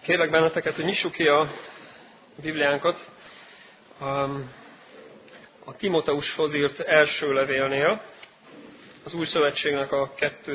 Kérlek benneteket, hogy nyissuk ki a Bibliánkat a Timóteushoz írt első levélnél, az Új Szövetségnek a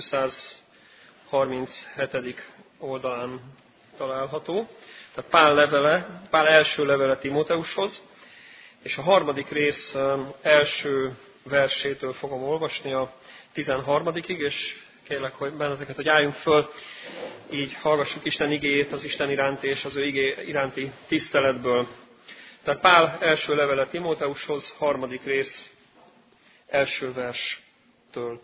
237. oldalán található. Tehát Pál első levele Timóteushoz, és a harmadik rész első versétől fogom olvasni a 13-ig, és kérlek hogy benneteket, hogy álljunk föl, így hallgassuk Isten igéjét az Isten iránti és az ő igé iránti tiszteletből. Tehát Pál első levele Timóteushoz, harmadik rész, első verstől.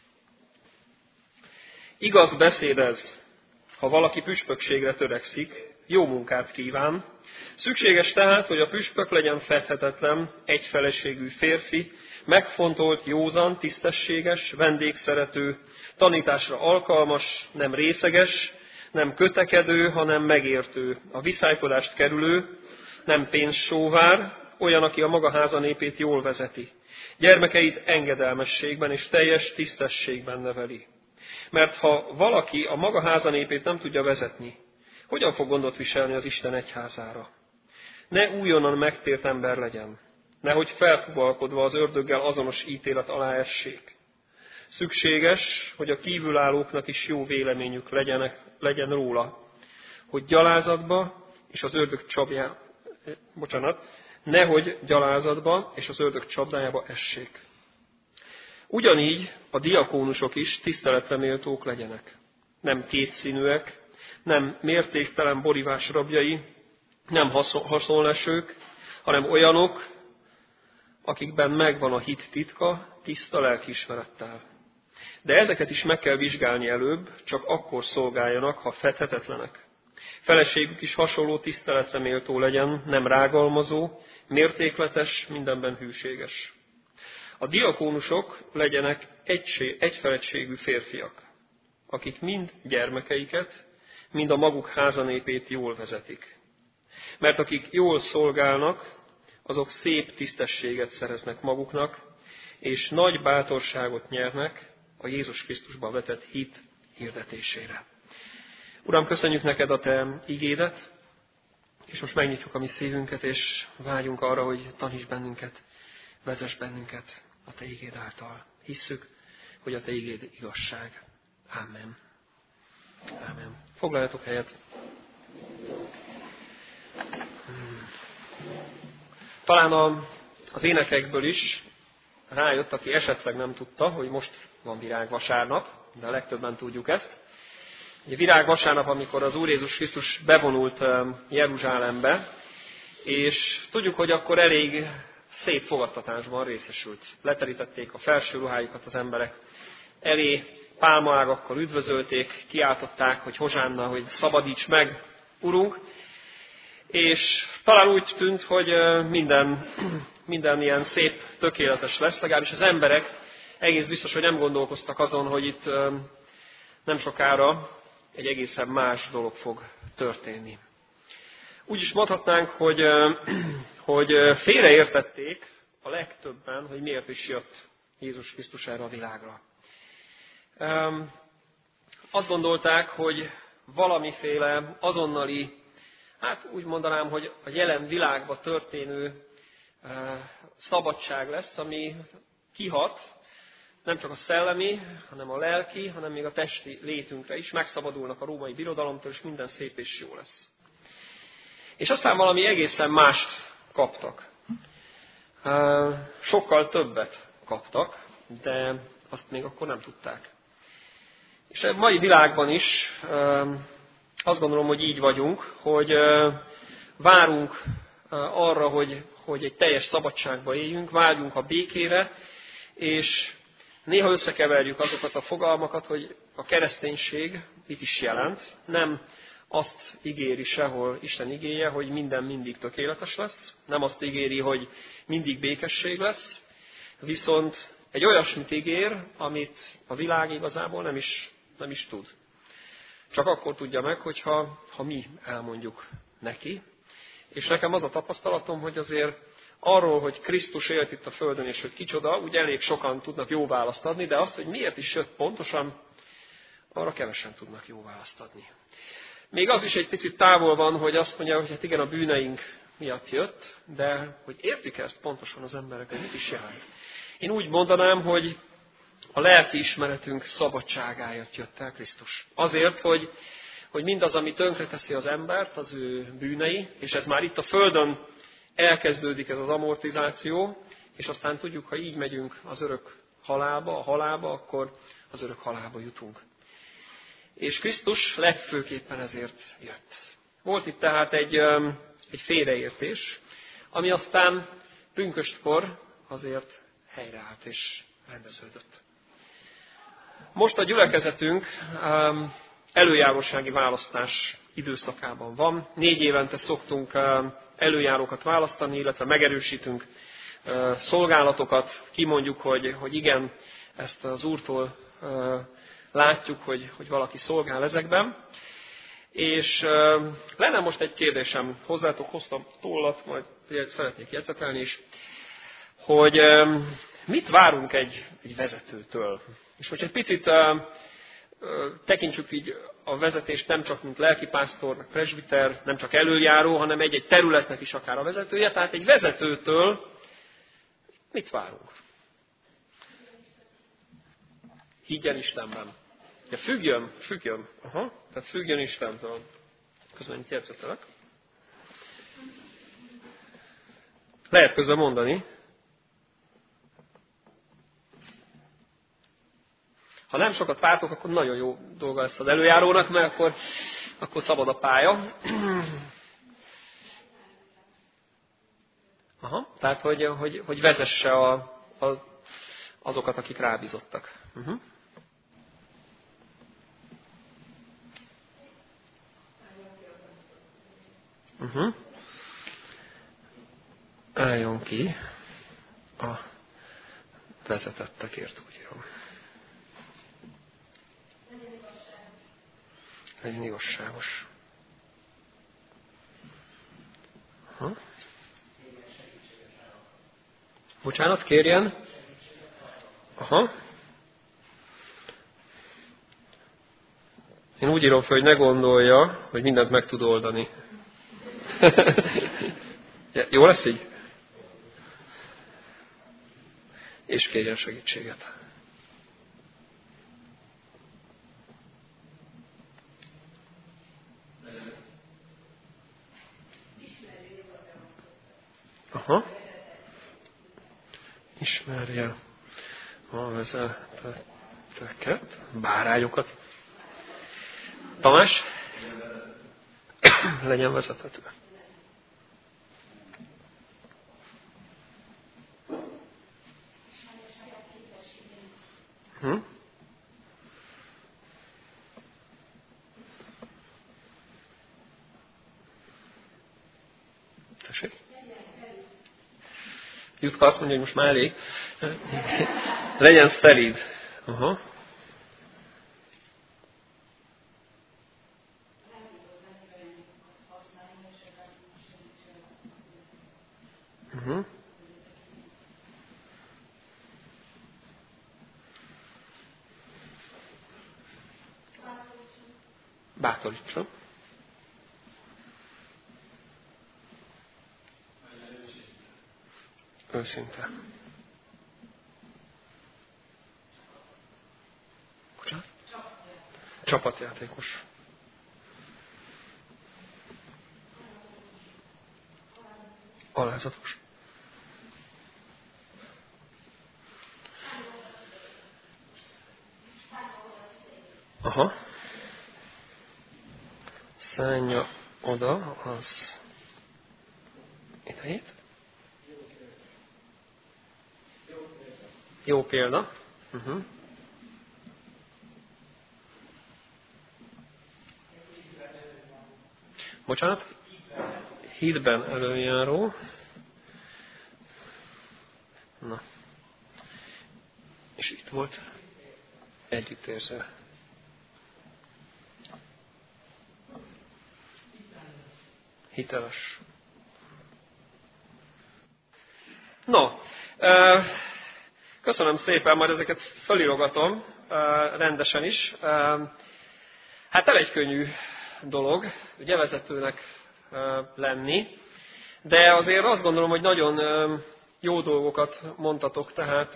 Igaz beszéd ez, ha valaki püspökségre törekszik, jó munkát kíván. Szükséges tehát, hogy a püspök legyen fedhetetlen, egyfeleségű férfi, megfontolt, józan, tisztességes, vendégszerető, tanításra alkalmas, nem részeges, nem kötekedő, hanem megértő, a viszálykodást kerülő, nem pénzsóvár, olyan, aki a maga háza népét jól vezeti. Gyermekeit engedelmességben és teljes tisztességben neveli. Mert ha valaki a maga háza népét nem tudja vezetni, hogyan fog gondot viselni az Isten egyházára? Ne újonnan megtért ember legyen, nehogy felfuvalkodva az ördöggel azonos ítélet alá essék. Szükséges, hogy a kívülállóknak is jó véleményük legyen róla, hogy gyalázatba és az ördög nehogy gyalázatba és az ördög csapdájába essék. Ugyanígy a diakónusok is tiszteletre méltók legyenek. Nem kétszínűek, nem mértéktelen borívás rabjai, nem haszonlesők, hanem olyanok, akikben megvan a hit titka, tiszta lelkiismerettel. De ezeket is meg kell vizsgálni előbb, csak akkor szolgáljanak, ha fedhetetlenek. Feleségük is hasonló tiszteletre méltó legyen, nem rágalmazó, mértékletes, mindenben hűséges. A diakónusok legyenek egyfeleségű férfiak, akik mind gyermekeiket, mind a maguk házanépét jól vezetik. Mert akik jól szolgálnak, azok szép tisztességet szereznek maguknak, és nagy bátorságot nyernek a Jézus Krisztusban vetett hit hirdetésére. Uram, köszönjük neked a te igédet, és most megnyitjuk a mi szívünket, és vágyunk arra, hogy taníts bennünket, vezess bennünket a te igéd által. Hisszük, hogy a te igéd igazság. Amen. Amen. Foglaljatok helyet. Talán az énekekből is rájött, aki esetleg nem tudta, hogy most van virágvasárnap, de a legtöbben tudjuk ezt. Ugye virágvasárnap, amikor az Úr Jézus Krisztus bevonult Jeruzsálembe, és tudjuk, hogy akkor elég szép fogadtatásban részesült. Leterítették a felső ruhájukat az emberek elé, pálmaágakkal üdvözölték, kiáltották, hogy hozsánna, hogy szabadíts meg, Urunk. És talán úgy tűnt, hogy minden ilyen szép, tökéletes lesz, legalábbis az emberek egész biztos, hogy nem gondolkoztak azon, hogy itt nem sokára egy egészen más dolog fog történni. Úgy is mondhatnánk, hogy félreértették a legtöbben, hogy miért is jött Jézus Krisztus erre a világra. Azt gondolták, hogy valamiféle azonnali, hát úgy mondanám, hogy a jelen világban történő szabadság lesz, ami kihat nem csak a szellemi, hanem a lelki, hanem még a testi létünkre is. Megszabadulnak a római birodalomtól, és minden szép és jó lesz. És aztán valami egészen mást kaptak. Sokkal többet kaptak, de azt még akkor nem tudták. És a mai világban is azt gondolom, hogy így vagyunk, hogy várunk arra, hogy egy teljes szabadságba éljünk, vágyunk a békére, és néha összekeverjük azokat a fogalmakat, hogy a kereszténység mit is jelent. Nem azt ígéri sehol Isten igéje, hogy minden mindig tökéletes lesz, nem azt ígéri, hogy mindig békesség lesz, viszont egy olyasmit ígér, amit a világ igazából nem is tud. Csak akkor tudja meg, hogyha mi elmondjuk neki. És nekem az a tapasztalatom, hogy azért arról, hogy Krisztus élt itt a földön, és hogy kicsoda, úgy elég sokan tudnak jó választ adni, de azt, hogy miért is jött pontosan, arra kevesen tudnak jó választ adni. Még az is egy picit távol van, hogy azt mondja, hogy hát igen, a bűneink miatt jött, de hogy értik ezt pontosan az emberek, hogy mit is jelent. Én úgy mondanám, hogy a lelki ismeretünk szabadságáért jött el Krisztus. Azért, hogy mindaz, ami tönkreteszi az embert, az ő bűnei, és ez már itt a Földön elkezdődik ez az amortizáció, és aztán tudjuk, ha így megyünk az örök halálba, a halálba, akkor az örök halálba jutunk. És Krisztus legfőképpen ezért jött. Volt itt tehát egy félreértés, ami aztán pünköstkor azért helyreállt és rendeződött. Most a gyülekezetünk előjárósági választás időszakában van. 4 évente szoktunk előjárókat választani, illetve megerősítünk szolgálatokat. Kimondjuk, hogy igen, ezt az Úrtól látjuk, hogy valaki szolgál ezekben. És lenne most egy kérdésem, hozzátok hoztam tollat, majd szeretnék jegyzetelni is, hogy mit várunk egy vezetőtől? És hogy egy picit tekintsük így a vezetést nem csak mint lelkipásztor, meg presbiter, nem csak előjáró, hanem egy területnek is akár a vezetője. Tehát egy vezetőtől mit várunk? Higgyen Istenben. Ja, függjön. Aha, tehát függjön Istentől. Közben itt jegyzetelek. Lehet közben mondani. Ha nem sokat vártok, akkor nagyon jó dolga lesz az előjárónak, mert akkor szabad a pálya. Aha, tehát, hogy vezesse azokat, akik rábízottak. Álljon ki a vezetettekért, úgy írom. Legyen igazságos. Bocsánat, kérjen. Aha. Én úgy írom fel, hogy ne gondolja, hogy mindent meg tud oldani. Jó lesz így? És kérjen segítséget. Aha. Ismerje a vezetőket, bárányokat. Tamás? Legyen vezethető. Tessék? Jutka azt mondja, hogy most már elég. Legyen szelíd. Aha. Bátorítsa. Őszinte. Bocsánat? Csapatjátékos. Alázatos. Aha. Szánja oda az idejét. Jó példa. Bocsánat? Hídben előjáró. Na. És itt volt együttérző. Hiteles. No, köszönöm szépen, majd ezeket felírogatom rendesen is. Hát nem egy könnyű dolog, ugye vezetőnek lenni, de azért azt gondolom, hogy nagyon jó dolgokat mondtatok, tehát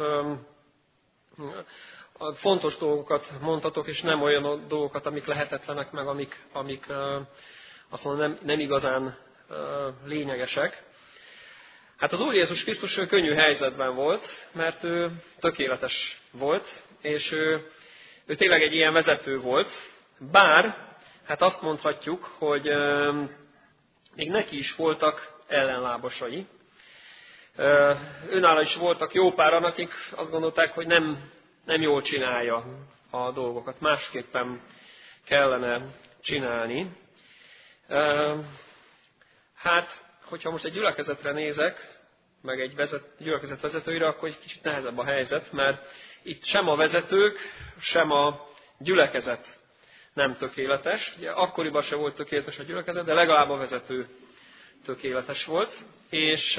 fontos dolgokat mondtatok, és nem olyan dolgokat, amik lehetetlenek, meg amik azt mondom, nem igazán lényegesek. Hát az Úr Jézus Krisztus könnyű helyzetben volt, mert ő tökéletes volt, és ő tényleg egy ilyen vezető volt, bár hát azt mondhatjuk, hogy még neki is voltak ellenlábasai. Őnála is voltak jó páran, akik azt gondolták, hogy nem jól csinálja a dolgokat, másképpen kellene csinálni. Hát, hogyha most egy gyülekezetre nézek, meg egy gyülekezet vezetőire, akkor egy kicsit nehezebb a helyzet, mert itt sem a vezetők, sem a gyülekezet nem tökéletes. Ugye akkoriban se volt tökéletes a gyülekezet, de legalább a vezető tökéletes volt. És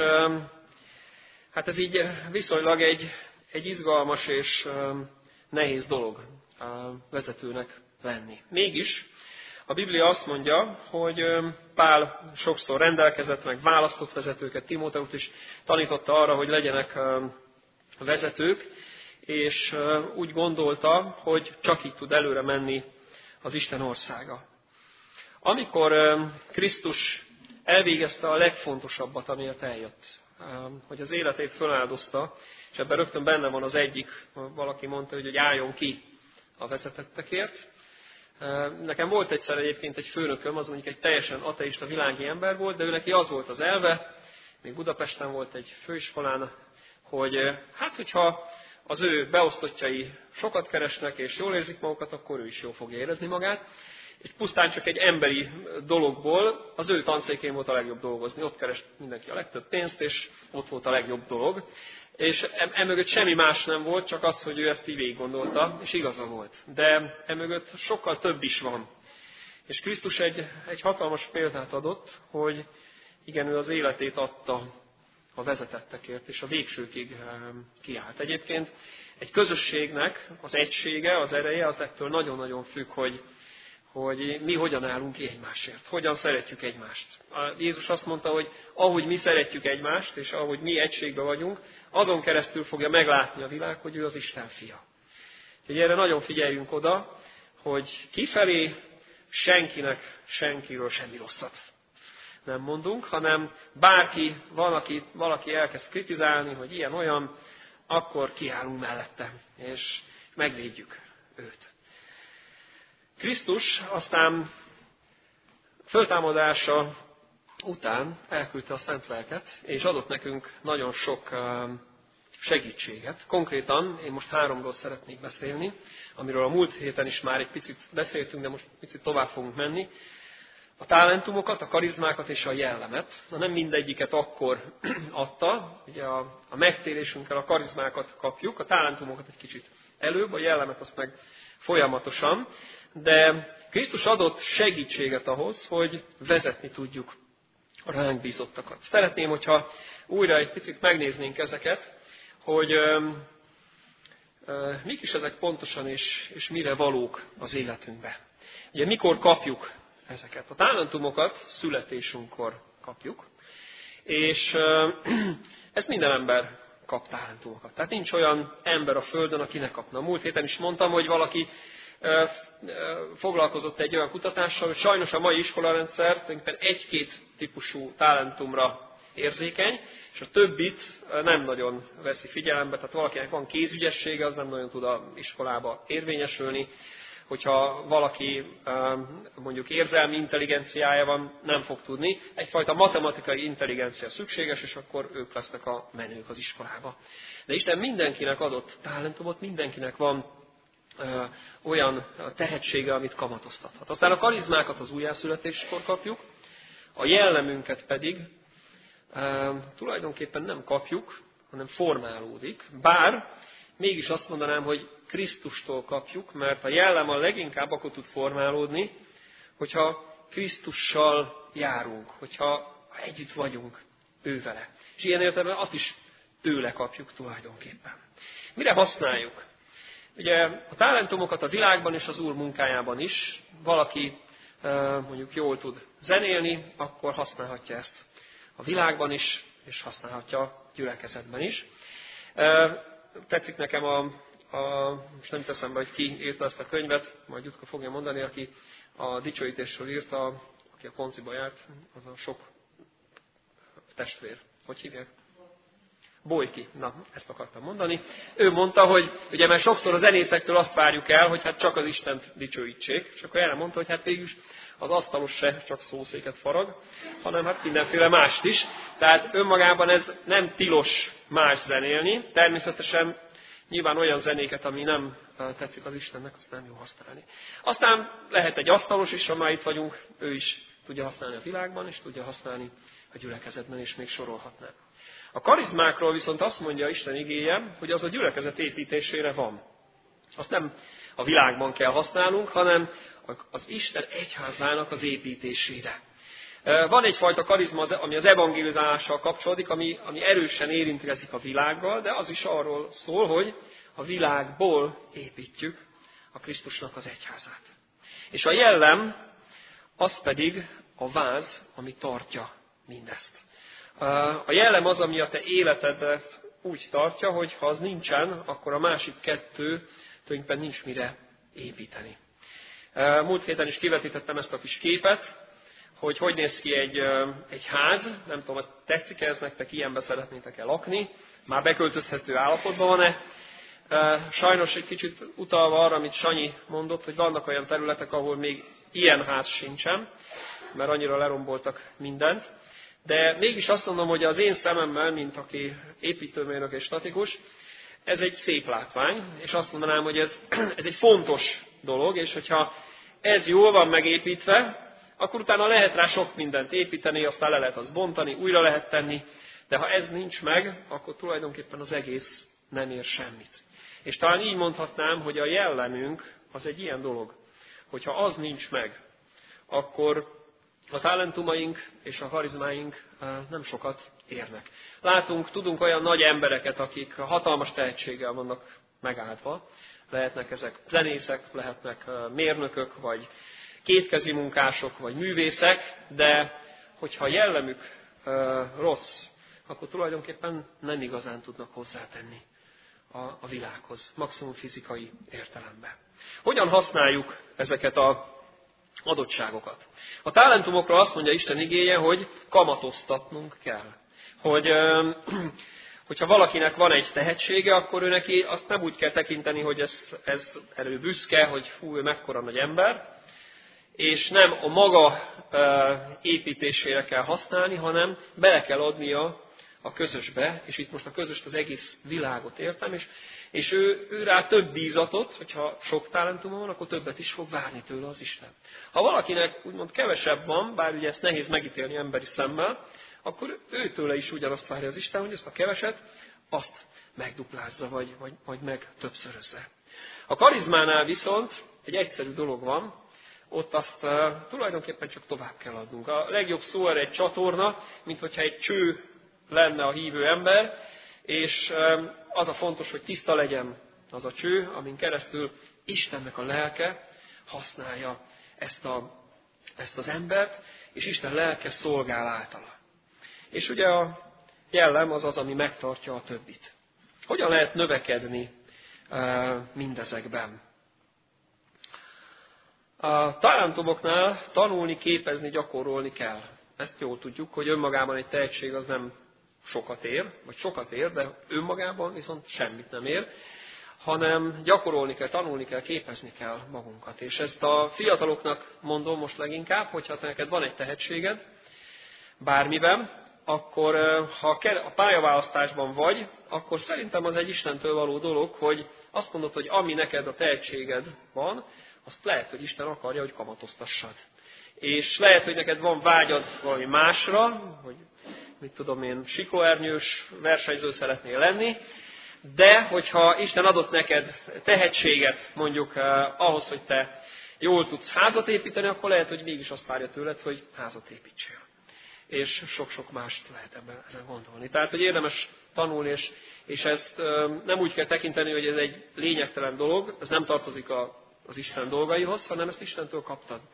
hát ez így viszonylag egy izgalmas és nehéz dolog a vezetőnek lenni. Mégis a Biblia azt mondja, hogy Pál sokszor rendelkezett, meg választott vezetőket, Timóteust is tanította arra, hogy legyenek vezetők, és úgy gondolta, hogy csak így tud előre menni az Isten országa. Amikor Krisztus elvégezte a legfontosabbat, amiért eljött, hogy az életét föláldozta, és ebben rögtön benne van az egyik, valaki mondta, hogy álljon ki a vezetettekért. Nekem volt egyszer egyébként egy főnököm, az mondjuk egy teljesen ateista világi ember volt, de ő neki az volt az elve, még Budapesten volt egy főiskolán, hogy hát, hogyha az ő beosztottjai sokat keresnek és jól érzik magukat, akkor ő is jól fogja érezni magát. És pusztán csak egy emberi dologból az ő tanszékén volt a legjobb dolgozni. Ott kerest mindenki a legtöbb pénzt, és ott volt a legjobb dolog. És emögött semmi más nem volt, csak az, hogy ő ezt így végig gondolta, és igaza volt. De emögött sokkal több is van. És Krisztus egy hatalmas példát adott, hogy igen, ő az életét adta a vezetettekért, és a végsőkig kiállt. Egyébként egy közösségnek az egysége, az ereje, az ettől nagyon-nagyon függ, hogy mi hogyan állunk ki egymásért, hogyan szeretjük egymást. Jézus azt mondta, hogy ahogy mi szeretjük egymást, és ahogy mi egységben vagyunk, azon keresztül fogja meglátni a világ, hogy ő az Isten fia. Úgyhogy erre nagyon figyeljünk oda, hogy kifelé senkiről semmi rosszat nem mondunk, hanem bárki, valaki elkezd kritizálni, hogy ilyen-olyan, akkor kiállunk mellette, és megvédjük őt. Krisztus aztán föltámadása után elküldte a Szent Lelket, és adott nekünk nagyon sok segítséget. Konkrétan én most 3-ról szeretnék beszélni, amiről a múlt héten is már egy picit beszéltünk, de most picit tovább fogunk menni. A talentumokat, a karizmákat és a jellemet. Nem mindegyiket akkor adta, ugye a megtérésünkkel a karizmákat kapjuk, a talentumokat egy kicsit előbb, a jellemet azt meg folyamatosan, de Krisztus adott segítséget ahhoz, hogy vezetni tudjuk a ránk bízottakat. Szeretném, hogyha újra egy picit megnéznénk ezeket, hogy mik is ezek pontosan, és mire valók az életünkbe. Ugye mikor kapjuk ezeket? A talentumokat születésünkkor kapjuk, és ezt minden ember kap talentumokat. Tehát nincs olyan ember a Földön, aki ne kapna. Múlt héten is mondtam, hogy valaki foglalkozott egy olyan kutatással, hogy sajnos a mai iskolarendszer tulajdonképpen 1-2 típusú talentumra érzékeny, és a többit nem nagyon veszi figyelembe, tehát valakinek van kézügyessége, az nem nagyon tud az iskolába érvényesülni. Hogyha valaki mondjuk érzelmi intelligenciája van, nem fog tudni. Egyfajta matematikai intelligencia szükséges, és akkor ők lesznek a menők az iskolába. De Isten mindenkinek adott talentumot, mindenkinek van olyan tehetsége, amit kamatoztathat. Aztán a karizmákat az újjászületéskor kapjuk, a jellemünket pedig tulajdonképpen nem kapjuk, hanem formálódik. Bár mégis azt mondanám, hogy Krisztustól kapjuk, mert a jellem a leginkább akkor tud formálódni, hogyha Krisztussal járunk, hogyha együtt vagyunk ővele. És ilyen értelemben azt is tőle kapjuk tulajdonképpen. Mire használjuk? Ugye a talentumokat a világban és az Úr munkájában is valaki mondjuk jól tud zenélni, akkor használhatja ezt a világban is, és használhatja a gyülekezetben is. Tetszik nekem most nem teszem be, hogy ki írta ezt a könyvet, majd Jutka fogja mondani, aki a dicsőítésről írta, aki a konciba járt, az a sok testvér. Hogy hívják? Bojki. Na, ezt akartam mondani. Ő mondta, hogy ugye mert sokszor a zenészektől azt várjuk el, hogy hát csak az Istent dicsőítsék, és akkor erre mondta, hogy hát végülis az asztalos se csak szószéket farag, hanem hát mindenféle mást is. Tehát önmagában ez nem tilos más zenélni, természetesen nyilván olyan zenéket, ami nem tetszik az Istennek, azt nem jó használni. Aztán lehet egy asztalos is, ha már itt vagyunk, ő is tudja használni a világban, és tudja használni a gyülekezetben, és még sorolhatnám. A karizmákról viszont azt mondja Isten igéje, hogy az a gyülekezet építésére van. Azt nem a világban kell használnunk, hanem az Isten egyházának az építésére. Van egyfajta karizma, ami az evangelizálással kapcsolódik, ami erősen érintkezik a világgal, de az is arról szól, hogy a világból építjük a Krisztusnak az egyházát. És a jellem, az pedig a váz, ami tartja mindezt. A jellem az, ami a te életedet úgy tartja, hogy ha az nincsen, akkor a másik kettő tulajdonképpen nincs mire építeni. Múlt héten is kivetítettem ezt a kis képet, hogy néz ki egy ház, nem tudom, hogy tetszik ez nektek, ilyenbe szeretnétek-e lakni, már beköltözhető állapotban van-e. Sajnos egy kicsit utalva arra, amit Sanyi mondott, hogy vannak olyan területek, ahol még ilyen ház sincsen, mert annyira leromboltak mindent. De mégis azt mondom, hogy az én szememmel, mint aki építőmérnök és statikus, ez egy szép látvány, és azt mondanám, hogy ez egy fontos dolog, és hogyha ez jól van megépítve, akkor utána lehet rá sok mindent építeni, aztán le lehet azt bontani, újra lehet tenni, de ha ez nincs meg, akkor tulajdonképpen az egész nem ér semmit. És talán így mondhatnám, hogy a jellemünk az egy ilyen dolog, hogyha az nincs meg, akkor a talentumaink és a karizmáink nem sokat érnek. Tudunk olyan nagy embereket, akik hatalmas tehetséggel vannak megáldva. Lehetnek ezek zenészek, lehetnek mérnökök, vagy kétkezi munkások, vagy művészek, de hogyha a jellemük rossz, akkor tulajdonképpen nem igazán tudnak hozzátenni a világhoz, maximum fizikai értelemben. Hogyan használjuk ezeket az adottságokat? A talentumokra azt mondja Isten igéje, hogy kamatoztatnunk kell. Hogyha valakinek van egy tehetsége, akkor ő neki azt nem úgy kell tekinteni, hogy ez elő büszke, hogy fú, ő mekkora nagy ember, és nem a maga építésére kell használni, hanem bele kell adnia a közösbe, és itt most a közöst az egész világot értem, és ő rá több bízatot, hogyha sok talentuma van, akkor többet is fog várni tőle az Isten. Ha valakinek úgymond kevesebb van, bár ugye ezt nehéz megítélni emberi szemmel, akkor őtőle is ugyanazt várja az Isten, hogy ezt a keveset, azt megduplázza, vagy meg többszörözze. A karizmánál viszont egy egyszerű dolog van, ott azt tulajdonképpen csak tovább kell adnunk. A legjobb szó erre egy csatorna, mint hogyha egy cső lenne a hívő ember, és az a fontos, hogy tiszta legyen az a cső, amin keresztül Istennek a lelke használja ezt az embert, és Isten lelke szolgál általa. És ugye a jellem az, ami megtartja a többit. Hogyan lehet növekedni mindezekben? A talentumoknál tanulni, képezni, gyakorolni kell. Ezt jól tudjuk, hogy önmagában egy tehetség az nem sokat ér, vagy sokat ér, de önmagában viszont semmit nem ér, hanem gyakorolni kell, tanulni kell, képezni kell magunkat. És ezt a fiataloknak mondom most leginkább, hogyha neked van egy tehetséged, bármiben, akkor ha a pályaválasztásban vagy, akkor szerintem az egy Istentől való dolog, hogy azt mondod, hogy ami neked a tehetséged van, azt lehet, hogy Isten akarja, hogy kamatoztassad. És lehet, hogy neked van vágyad valami másra, hogy mit tudom én, siklóernyős versenyző szeretnél lenni, de hogyha Isten adott neked tehetséget mondjuk ahhoz, hogy te jól tudsz házat építeni, akkor lehet, hogy mégis azt várja tőled, hogy házat építsél. És sok-sok mást lehet ebben gondolni. Tehát, hogy érdemes tanulni, és ezt nem úgy kell tekinteni, hogy ez egy lényegtelen dolog, ez nem tartozik az Isten dolgaihoz, hanem ezt Istentől kaptad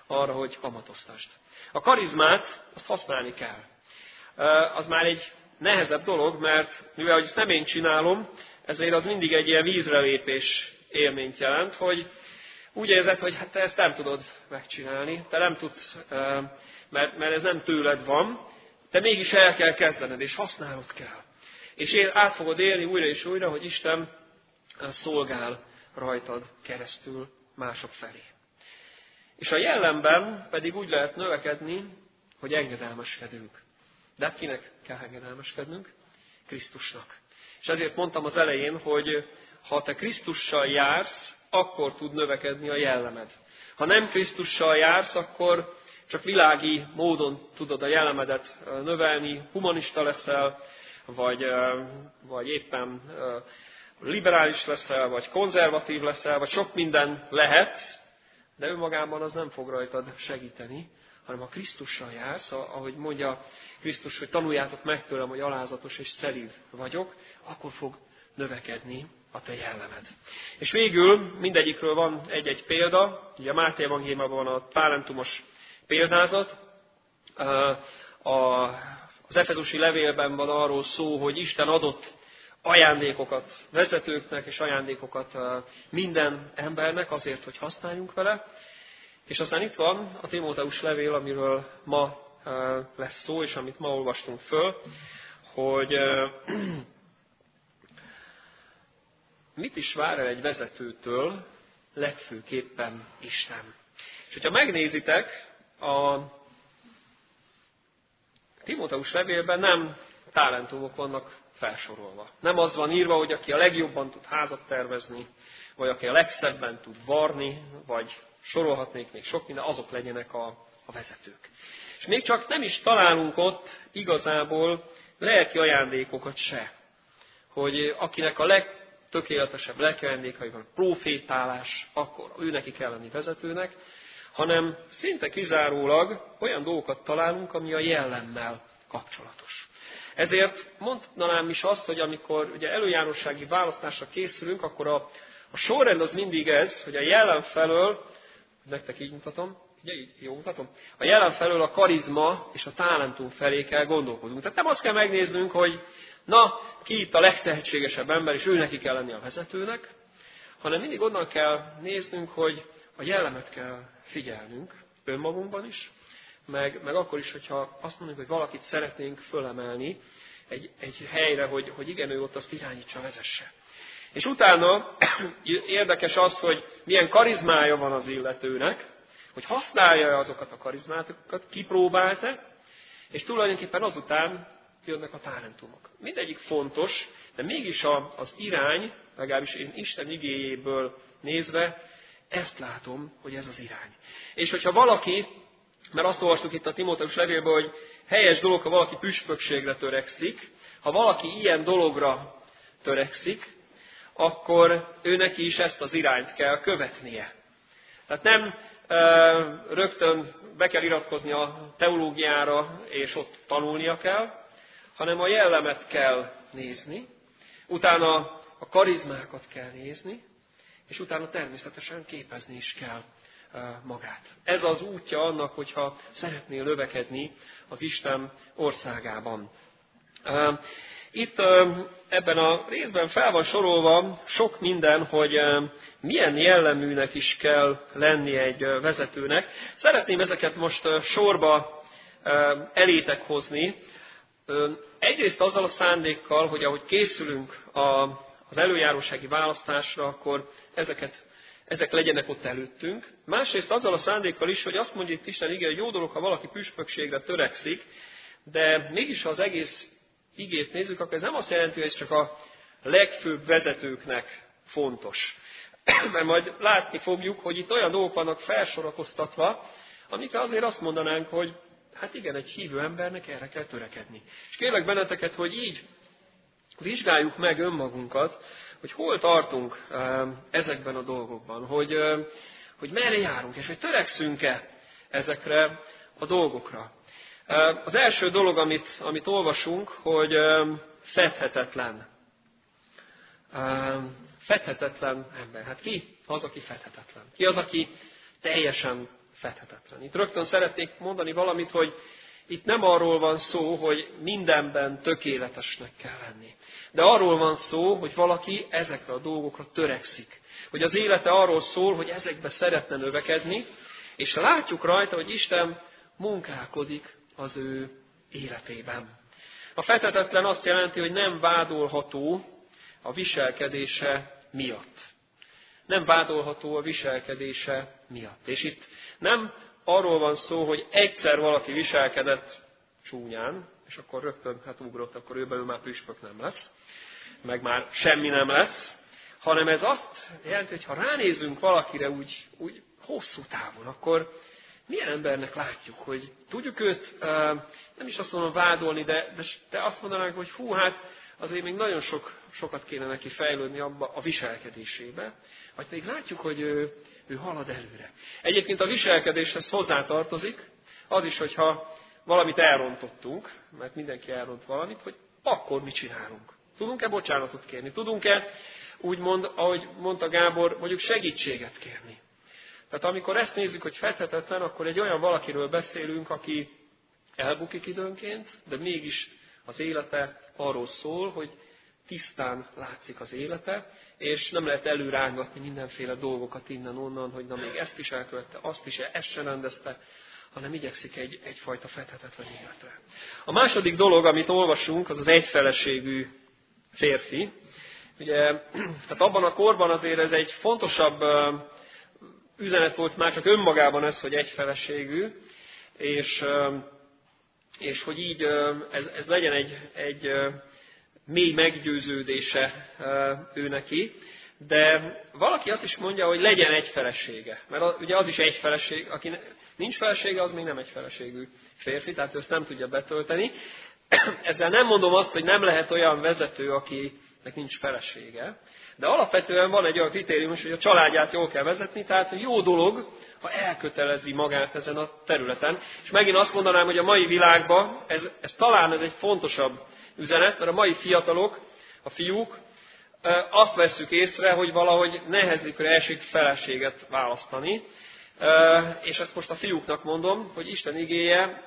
arra, hogy kamatoztasd. A karizmát azt használni kell. Az már egy nehezebb dolog, mert mivel hogy ezt nem én csinálom, ezért az mindig egy ilyen vízrelépés élményt jelent, hogy úgy érzed, hogy hát te ezt nem tudod megcsinálni, te nem tudsz, mert ez nem tőled van, de mégis el kell kezdened, és használnod kell. És át fogod élni újra és újra, hogy Isten szolgál rajtad keresztül mások felé. És a jellemben pedig úgy lehet növekedni, hogy engedelmeskedünk. De hát kinek kell engedelmeskednünk? Krisztusnak. És ezért mondtam az elején, hogy ha te Krisztussal jársz, akkor tud növekedni a jellemed. Ha nem Krisztussal jársz, akkor csak világi módon tudod a jellemedet növelni, humanista leszel, vagy éppen liberális leszel, vagy konzervatív leszel, vagy sok minden lehet, de önmagában az nem fog rajtad segíteni, hanem ha Krisztussal jársz, ahogy mondja Krisztus, hogy tanuljátok meg tőlem, hogy alázatos és szelíd vagyok, akkor fog növekedni a te jellemed. És végül mindegyikről van egy-egy példa, ugye a Máté evangéliumában van a talentumos példázat, az efezusi levélben van arról szó, hogy Isten adott ajándékokat vezetőknek, és ajándékokat minden embernek azért, hogy használjunk vele. És aztán itt van a Timóteus levél, amiről ma lesz szó, és amit ma olvastunk föl, hogy mit is vár el egy vezetőtől legfőképpen Isten. És hogyha megnézitek, a Timóteus levélben nem talentumok vannak felsorolva. Nem az van írva, hogy aki a legjobban tud házat tervezni, vagy aki a legszebben tud varni, vagy sorolhatnék még sok minden, azok legyenek a vezetők. És még csak nem is találunk ott igazából lelki ajándékokat se. Hogy akinek a legtökéletesebb lelki ajándékai van, profétálás, akkor ő neki kell lenni vezetőnek, hanem szinte kizárólag olyan dolgokat találunk, ami a jellemmel kapcsolatos. Ezért mondanám is azt, hogy amikor ugye előjánossági választásra készülünk, akkor a sorrend az mindig ez, hogy a jellem felől, nektek így mutatom, ugye így jó mutatom, a jellem felől a karizma és a talentum felé kell gondolkodnunk. Tehát nem azt kell megnéznünk, hogy na, ki itt a legtehetségesebb ember, és ő neki kell lenni a vezetőnek, hanem mindig onnan kell néznünk, hogy a jellemet kell figyelnünk önmagunkban is, meg akkor is, hogyha azt mondjuk, hogy valakit szeretnénk fölemelni egy helyre, hogy igen, ő ott azt irányítsa, vezesse. És utána érdekes az, hogy milyen karizmája van az illetőnek, hogy használja azokat a karizmátokat, kipróbálta, és tulajdonképpen azután jönnek a talentumok. Mindegyik fontos, de mégis az irány, legalábbis én Isten igéjéből nézve, ezt látom, hogy ez az irány. És hogyha valaki, mert azt olvastuk itt a Timóteus levélben, hogy helyes dolog, ha valaki püspökségre törekszik, ha valaki ilyen dologra törekszik, akkor ő neki is ezt az irányt kell követnie. Tehát nem rögtön be kell iratkozni a teológiára, és ott tanulnia kell, hanem a jellemet kell nézni, utána a karizmákat kell nézni, és utána természetesen képezni is kell magát. Ez az útja annak, hogyha szeretnél növekedni az Isten országában. Itt ebben a részben fel van sorolva sok minden, hogy milyen jelleműnek is kell lenni egy vezetőnek. Szeretném ezeket most sorba elétek hozni. Egyrészt azzal a szándékkal, hogy ahogy készülünk az előjárósági választásra, akkor ezek legyenek ott előttünk. Másrészt azzal a szándékkal is, hogy azt mondja itt Isten igéje, hogy jó dolog, ha valaki püspökségre törekszik, de mégis ha az egész igét nézzük, akkor ez nem azt jelenti, hogy ez csak a legfőbb vezetőknek fontos. Mert majd látni fogjuk, hogy itt olyan dolgok vannak felsorakoztatva, amikre azért azt mondanánk, hogy hát igen, egy hívő embernek erre kell törekedni. És kérlek benneteket, hogy így vizsgáljuk meg önmagunkat, hogy hol tartunk ezekben a dolgokban, hogy merre járunk, és hogy törekszünk-e ezekre a dolgokra. Az első dolog, amit olvasunk, hogy fedhetetlen. Fedhetetlen ember. Hát ki az, aki fedhetetlen? Ki az, aki teljesen fedhetetlen. Itt rögtön szeretnék mondani valamit, hogy itt nem arról van szó, hogy mindenben tökéletesnek kell lenni. De arról van szó, hogy valaki ezekre a dolgokra törekszik. Hogy az élete arról szól, hogy ezekbe szeretne növekedni, és látjuk rajta, hogy Isten munkálkodik az ő életében. A fedhetetlen azt jelenti, hogy nem vádolható a viselkedése miatt. Nem vádolható a viselkedése miatt. És itt nem arról van szó, hogy egyszer valaki viselkedett csúnyán, és akkor rögtön ugrott, akkor ő már püspök nem lesz, meg már semmi nem lesz, hanem ez azt jelenti, hogy ha ránézünk valakire úgy hosszú távon, akkor milyen embernek látjuk, hogy tudjuk őt, nem is azt mondom vádolni, de azt mondanánk, hogy hú, hát azért még nagyon sokat kéne neki fejlődni abba a viselkedésébe, vagy pedig látjuk, hogy ő halad előre. Egyébként a viselkedéshez hozzátartozik az is, hogyha valamit elrontottunk, mert mindenki elront valamit, hogy akkor mit csinálunk. Tudunk-e bocsánatot kérni? Tudunk-e, úgymond, ahogy mondta Gábor, mondjuk segítséget kérni? Tehát amikor ezt nézzük, hogy fedhetetlen, akkor egy olyan valakiről beszélünk, aki elbukik időnként, de mégis az élete arról szól, hogy tisztán látszik az élete, és nem lehet előrángatni mindenféle dolgokat innen-onnan, hogy na még ezt is elkövette, azt is, ezt sem rendezte, hanem igyekszik egyfajta fedhetetlen életre. A második dolog, amit olvasunk, az az egyfeleségű férfi. Ugye, tehát abban a korban azért ez egy fontosabb üzenet volt már csak önmagában ez, hogy egyfeleségű, és hogy így ez legyen egy mély meggyőződése ő neki, de valaki azt is mondja, hogy legyen egy felesége. Mert ugye az is egy feleség, aki nincs felesége, az még nem egy feleségű férfi, tehát ő ezt nem tudja betölteni. Ezzel nem mondom azt, hogy nem lehet olyan vezető, akinek nincs felesége, de alapvetően van egy olyan kritérium is, hogy a családját jól kell vezetni, tehát jó dolog, ha elkötelezi magát ezen a területen. És megint azt mondanám, hogy a mai világban ez talán egy fontosabb üzenet, mert a mai fiatalok, a fiúk, azt vesszük észre, hogy valahogy nehezükre esik feleséget választani. És ezt most a fiúknak mondom, hogy Isten igéje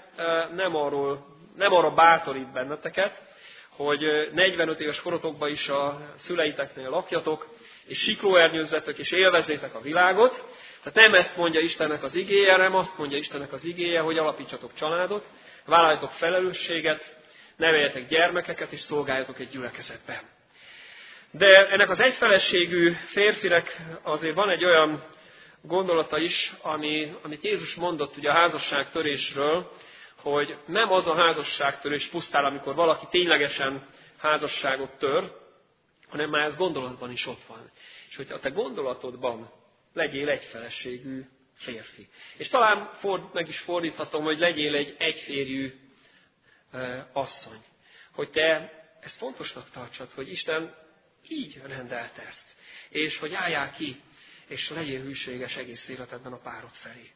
nem arra bátorít benneteket, hogy 45 éves korotokban is a szüleiteknél lakjatok, és siklóernyőzzetek, és élvezzétek a világot. Tehát nem ezt mondja Istennek az igéje, nem azt mondja Istennek az igéje, hogy alapítsatok családot, vállaljatok felelősséget, neveljetek gyermekeket, és szolgáljatok egy gyülekezetben. De ennek az egyfeleségű férfinek azért van egy olyan gondolata is, amit Jézus mondott ugye a házasságtörésről, hogy nem az a házasságtörés pusztán, amikor valaki ténylegesen házasságot tör, hanem már ez gondolatban is ott van. És hogyha a te gondolatodban legyél egyfeleségű férfi. És talán meg is fordíthatom, hogy legyél egy egyférjű asszony. Hogy te ezt fontosnak tartsad, hogy Isten így rendelte ezt. És hogy álljál ki, és legyél hűséges egész életedben a párod felé.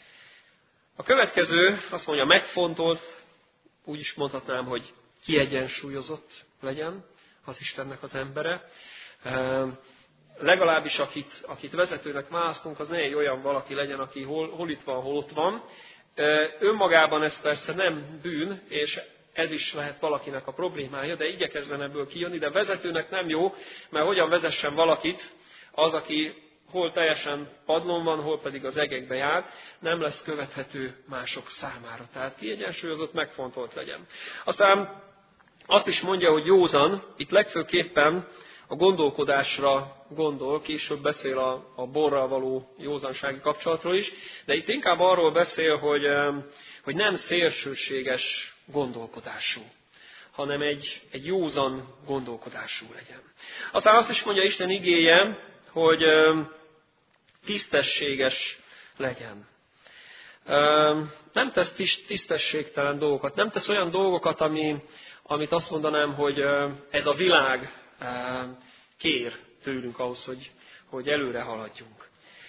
A következő, azt mondja, megfontolt, úgy is mondhatnám, hogy kiegyensúlyozott legyen az Istennek az embere. Legalábbis akit vezetőnek választunk, az ne egy olyan valaki legyen, aki hol itt van, hol ott van. Önmagában ez persze nem bűn, és ez is lehet valakinek a problémája, de igyekezzen ebből kijönni, de vezetőnek nem jó, mert hogyan vezessen valakit az, aki hol teljesen padlón van, hol pedig az egekbe jár, nem lesz követhető mások számára. Tehát kiegyensúlyozott, megfontolt legyen. Aztán azt is mondja, hogy józan, itt legfőképpen a gondolkodásra gondol, később beszél a borral való józansági kapcsolatról is, de itt inkább arról beszél, hogy nem szélsőséges gondolkodású, hanem egy józan gondolkodású legyen. Aztán azt is mondja Isten igéje, hogy tisztességes legyen. Nem tesz tisztességtelen dolgokat, nem tesz olyan dolgokat, amit azt mondanám, hogy ez a világ kér tőlünk ahhoz, hogy előre haladjunk.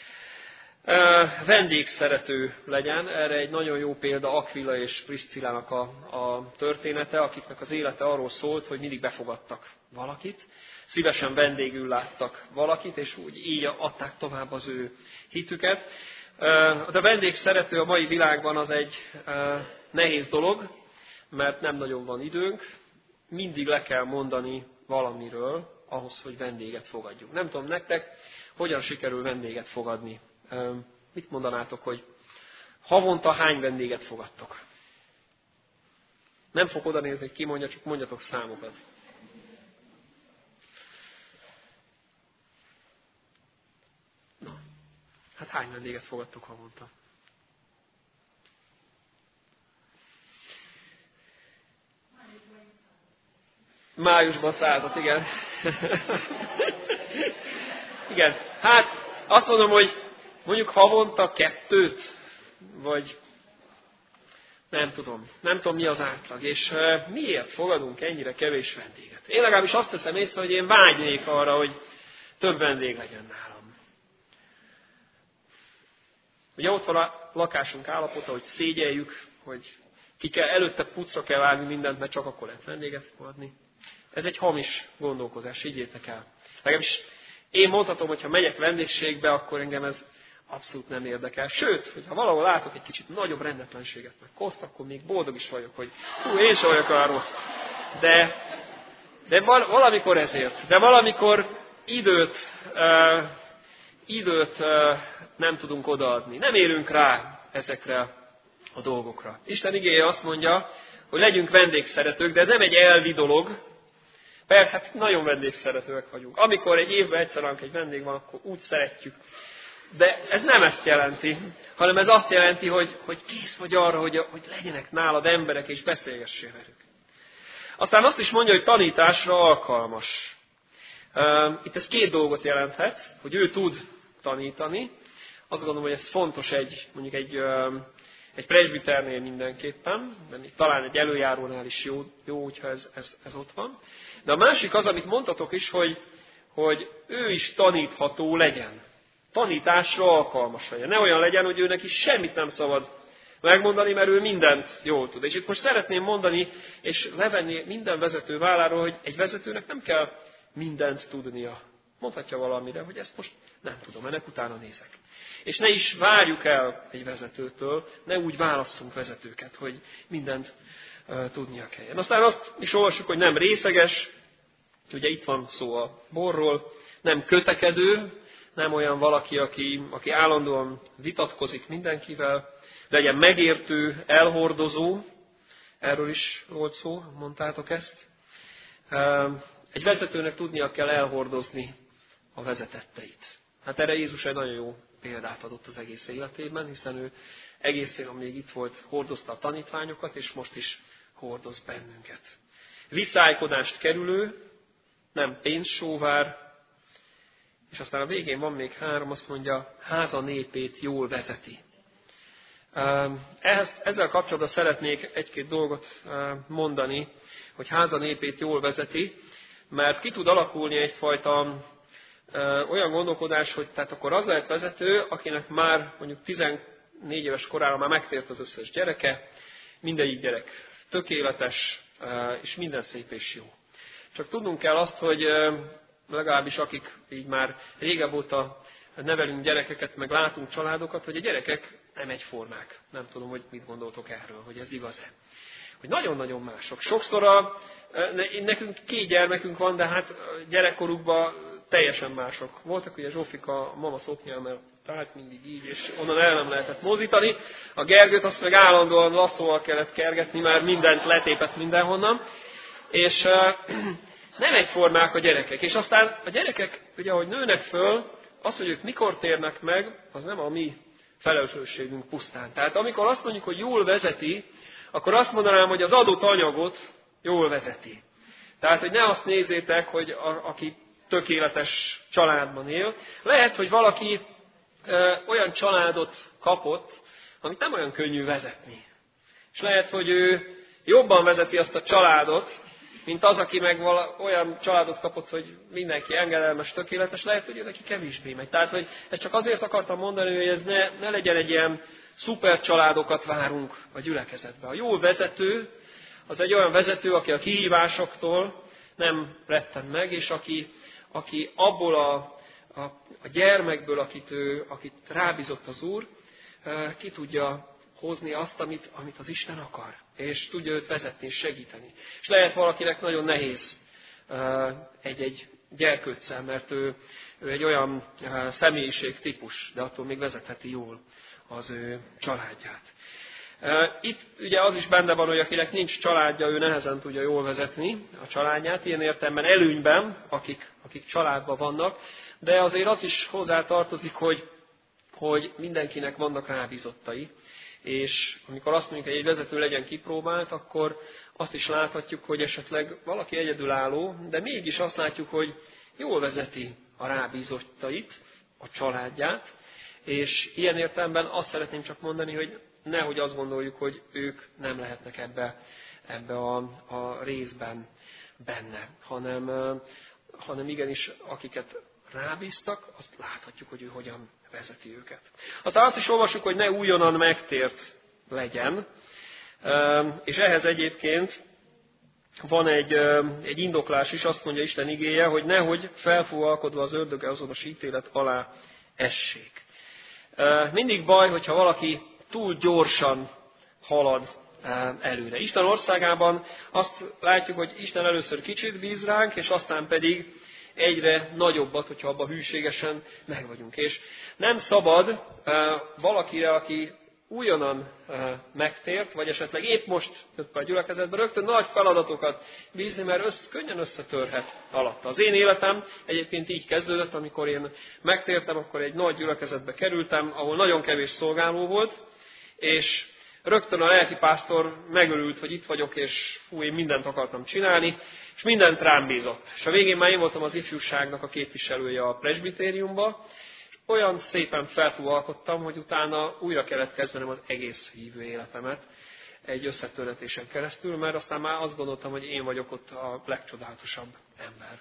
Vendégszerető legyen, erre egy nagyon jó példa Aquila és Priscillának a története, akiknek az élete arról szólt, hogy mindig befogadtak valakit, szívesen vendégül láttak valakit, és úgy így adták tovább az ő hitüket. De vendégszerető a mai világban az egy nehéz dolog, mert nem nagyon van időnk. Mindig le kell mondani valamiről ahhoz, hogy vendéget fogadjuk. Nem tudom nektek, hogyan sikerül vendéget fogadni. Mit mondanátok, hogy havonta hány vendéget fogadtok? Nem fog oda nézni, hogy ki mondja, csak mondjatok számokat. Na, hát hány vendéget fogadtok havonta? Májusban 100-at, igen. Igen, hát azt mondom, hogy mondjuk havonta 2, vagy nem tudom mi az átlag, és miért fogadunk ennyire kevés vendéget. Én legalábbis azt teszem észre, hogy én vágynék arra, hogy több vendég legyen nálam. Ugye ott van a lakásunk állapota, hogy szégyeljük, hogy előtte pucra kell állni mindent, mert csak akkor lehet vendéget fogadni. Ez egy hamis gondolkozás, higgyétek el. Legalábbis én mondhatom, hogy ha megyek vendégségbe, akkor engem ez abszolút nem érdekel. Sőt, hogyha valahol látok egy kicsit nagyobb rendetlenséget, meg koszt, akkor még boldog is vagyok, hogy én sem vagyok olyan rossz. De valamikor ezért. De valamikor időt nem tudunk odaadni. Nem érünk rá ezekre a dolgokra. Isten igéje azt mondja, hogy legyünk vendégszeretők, de ez nem egy elvi dolog. Persze, hát nagyon vendégszeretőek vagyunk. Amikor egy évben egyszer egy vendég van, akkor úgy szeretjük. De ez nem ezt jelenti, hanem ez azt jelenti, hogy kész vagy arra, hogy legyenek nálad emberek, és beszélgessél velük. Aztán azt is mondja, hogy tanításra alkalmas. Itt ez 2 dolgot jelenthet, hogy ő tud tanítani. Azt gondolom, hogy ez fontos mondjuk egy presbiternél mindenképpen, de talán egy előjárónál is jó hogyha ez ott van. De a másik az, amit mondtatok is, hogy ő is tanítható legyen. Tanításra alkalmas legyen. Ne olyan legyen, hogy őnek is semmit nem szabad megmondani, mert ő mindent jól tud. És itt most szeretném mondani, és levenni minden vezető válláról, hogy egy vezetőnek nem kell mindent tudnia. Mondhatja valamire, hogy ezt most nem tudom, ennek utána nézek. És ne is várjuk el egy vezetőtől, ne úgy válasszunk vezetőket, hogy mindent tudnia kelljen. Aztán azt is olvassuk, hogy nem részeges, ugye itt van szó a borról, nem kötekedő, nem olyan valaki, aki állandóan vitatkozik mindenkivel, legyen megértő, elhordozó, erről is volt szó, mondtátok ezt. Egy vezetőnek tudnia kell elhordozni a vezetetteit. Hát erre Jézus egy nagyon jó példát adott az egész életében, hiszen ő egészén, amíg itt volt, hordozta a tanítványokat, és most is hordoz bennünket. Viszálykodást kerülő, nem pénzsóvár, és aztán a végén van még 3, azt mondja, háza népét jól vezeti. Ezzel kapcsolatban szeretnék 1-2 dolgot mondani, hogy háza népét jól vezeti, mert ki tud alakulni egyfajta olyan gondolkodás, hogy tehát akkor az lehet vezető, akinek már mondjuk 14 éves korára már megtért az összes gyereke, mindegyik gyerek tökéletes, és minden szép és jó. Csak tudnunk kell azt, hogy legalábbis akik így már régebb óta nevelünk gyerekeket, meg látunk családokat, hogy a gyerekek nem egyformák. Nem tudom, hogy mit gondoltok erről, hogy ez igaz-e. Hogy nagyon-nagyon mások. Sokszor nekünk 2 gyermekünk van, de hát gyerekkorukban teljesen mások. Voltak ugye Zsófika a mama szoknyámmal állt mindig így, és onnan el nem lehetett mozdítani. A Gergőt azt meg állandóan lasszóval kellett kergetni, már mindent letépett mindenhonnan. És nem egyformák a gyerekek. És aztán a gyerekek, ugye ahogy nőnek föl, az, hogy ők mikor térnek meg, az nem a mi felelősségünk pusztán. Tehát amikor azt mondjuk, hogy jól vezeti, akkor azt mondanám, hogy az adott anyagot jól vezeti. Tehát, hogy ne azt nézzétek, hogy aki tökéletes családban él. Lehet, hogy valaki olyan családot kapott, amit nem olyan könnyű vezetni. És lehet, hogy ő jobban vezeti azt a családot, mint az, aki meg olyan családot kapott, hogy mindenki engedelmes, tökéletes, lehet, hogy ő neki kevésbé megy. Tehát, hogy ezt csak azért akartam mondani, hogy ez ne legyen egy ilyen szuper családokat várunk a gyülekezetbe. A jó vezető, az egy olyan vezető, aki a kihívásoktól nem retten meg, és aki abból a gyermekből, akit rábízott az Úr, ki tudja hozni azt, amit az Isten akar, és tudja őt vezetni és segíteni. És lehet valakinek nagyon nehéz egy gyerkőccel, mert ő egy olyan személyiségtípus, de attól még vezetheti jól az ő családját. Itt ugye az is benne van, hogy akinek nincs családja, ő nehezen tudja jól vezetni a családját, ilyen értelemben előnyben, akik családban vannak, de azért az is hozzá tartozik, hogy mindenkinek vannak rábízottai, és amikor azt mondjuk, hogy egy vezető legyen kipróbált, akkor azt is láthatjuk, hogy esetleg valaki egyedülálló, de mégis azt látjuk, hogy jól vezeti a rábízottait, a családját, és ilyen értelemben azt szeretném csak mondani, hogy nehogy azt gondoljuk, hogy ők nem lehetnek ebbe a részben benne, hanem igenis, akiket rábíztak, azt láthatjuk, hogy ő hogyan vezeti őket. Aztán azt is olvassuk, hogy ne újonnan megtért legyen, és ehhez egyébként van egy indoklás is, azt mondja Isten igéje, hogy nehogy felfúvalkodva az ördöggel azonos ítélet alá essék. Mindig baj, hogyha valaki túl gyorsan halad előre. Isten országában azt látjuk, hogy Isten először kicsit bíz ránk, és aztán pedig egyre nagyobbat, hogyha abban hűségesen meg vagyunk. És nem szabad valakire, aki újonnan megtért, vagy esetleg épp most jött be a gyülekezetbe, rögtön nagy feladatokat bízni, mert könnyen összetörhet alatta. Az én életem egyébként így kezdődött, amikor én megtértem, akkor egy nagy gyülekezetbe kerültem, ahol nagyon kevés szolgáló volt, és rögtön a lelkipásztor megörült, hogy itt vagyok, és én mindent akartam csinálni, és mindent rám bízott. És a végén már én voltam az ifjúságnak a képviselője a presbitériumba, és olyan szépen felfúvalkodtam, hogy utána újra kellett kezdenem az egész hívő életemet egy összetöretésen keresztül, mert aztán már azt gondoltam, hogy én vagyok ott a legcsodálatosabb ember.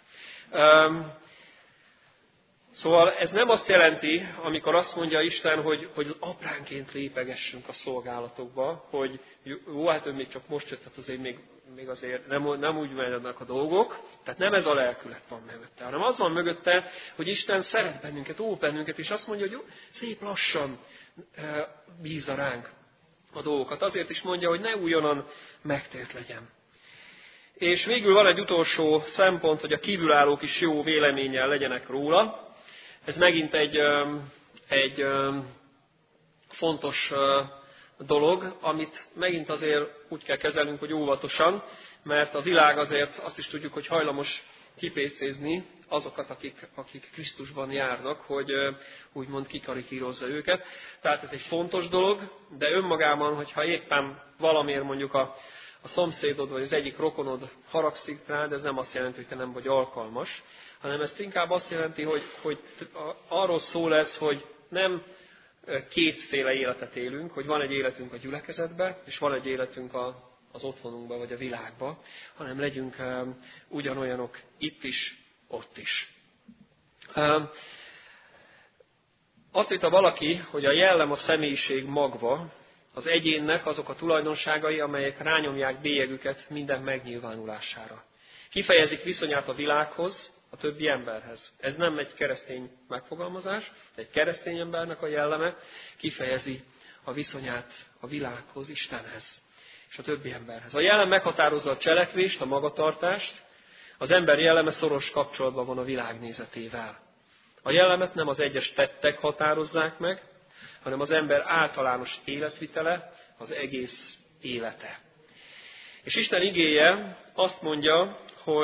Szóval ez nem azt jelenti, amikor azt mondja Isten, hogy apránként lépegessünk a szolgálatokba, hogy jó, hát ő még csak most jött, hát azért még azért nem úgy mennek a dolgok. Tehát nem ez a lelkület van mögötte, hanem az van mögötte, hogy Isten szeret bennünket, óv bennünket, és azt mondja, hogy jó, szép lassan bízza ránk a dolgokat. Azért is mondja, hogy ne újonnan megtért legyen. És végül van egy utolsó szempont, hogy a kívülállók is jó véleménnyel legyenek róla. Ez megint egy fontos dolog, amit megint azért úgy kell kezelnünk, hogy óvatosan, mert a világ azért azt is tudjuk, hogy hajlamos kipécézni azokat, akik Krisztusban járnak, hogy úgymond kikarikírozza őket. Tehát ez egy fontos dolog, de önmagában, hogyha éppen valamiért mondjuk a szomszédod vagy az egyik rokonod haragszik rád, ez nem azt jelenti, hogy te nem vagy alkalmas, hanem ez inkább azt jelenti, hogy arról szól ez, hogy nem kétféle életet élünk, hogy van egy életünk a gyülekezetben, és van egy életünk az otthonunkban, vagy a világban, hanem legyünk ugyanolyanok itt is, ott is. Azt írta valaki, hogy a jellem a személyiség magva, az egyénnek azok a tulajdonságai, amelyek rányomják bélyegüket minden megnyilvánulására. Kifejezik viszonyát a világhoz, a többi emberhez. Ez nem egy keresztény megfogalmazás, de egy keresztény embernek a jelleme kifejezi a viszonyát a világhoz, Istenhez és a többi emberhez. A jellem meghatározza a cselekvést, a magatartást, az ember jelleme szoros kapcsolatban van a világnézetével. A jellemet nem az egyes tettek határozzák meg, hanem az ember általános életvitele, az egész élete. És Isten igéje azt mondja,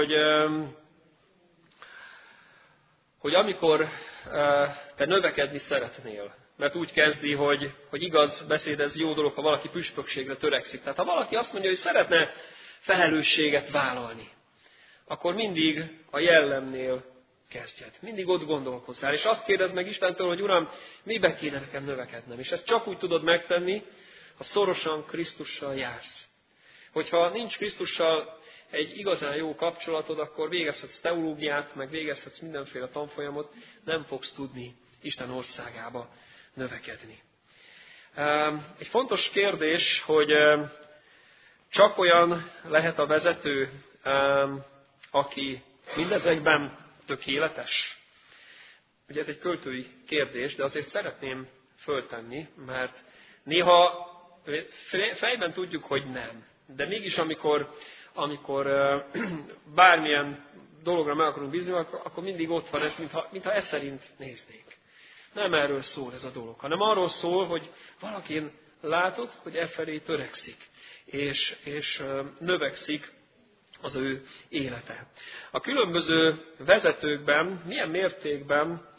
hogy amikor te növekedni szeretnél, mert úgy kezdi, hogy igaz beszéd, ez jó dolog, ha valaki püspökségre törekszik. Tehát ha valaki azt mondja, hogy szeretne felelősséget vállalni, akkor mindig a jellemnél kezdjed. Mindig ott gondolkozzál. És azt kérdezd meg Istentől, hogy Uram, mibe kéne nekem növekednem? És ezt csak úgy tudod megtenni, ha szorosan Krisztussal jársz. Hogyha nincs Krisztussal egy igazán jó kapcsolatod, akkor végezhetsz teológiát, meg végezhetsz mindenféle tanfolyamot, nem fogsz tudni Isten országába növekedni. Egy fontos kérdés, hogy csak olyan lehet a vezető, aki mindezekben tökéletes? Ugye ez egy költői kérdés, de azért szeretném föltenni, mert néha fejben tudjuk, hogy nem. De mégis, amikor bármilyen dologra meg akarunk bízni, akkor mindig ott van ez, mintha ez szerint néznénk. Nem erről szól ez a dolog, hanem arról szól, hogy valakin látod, hogy e felé törekszik, és növekszik az ő élete. A különböző vezetőkben milyen mértékben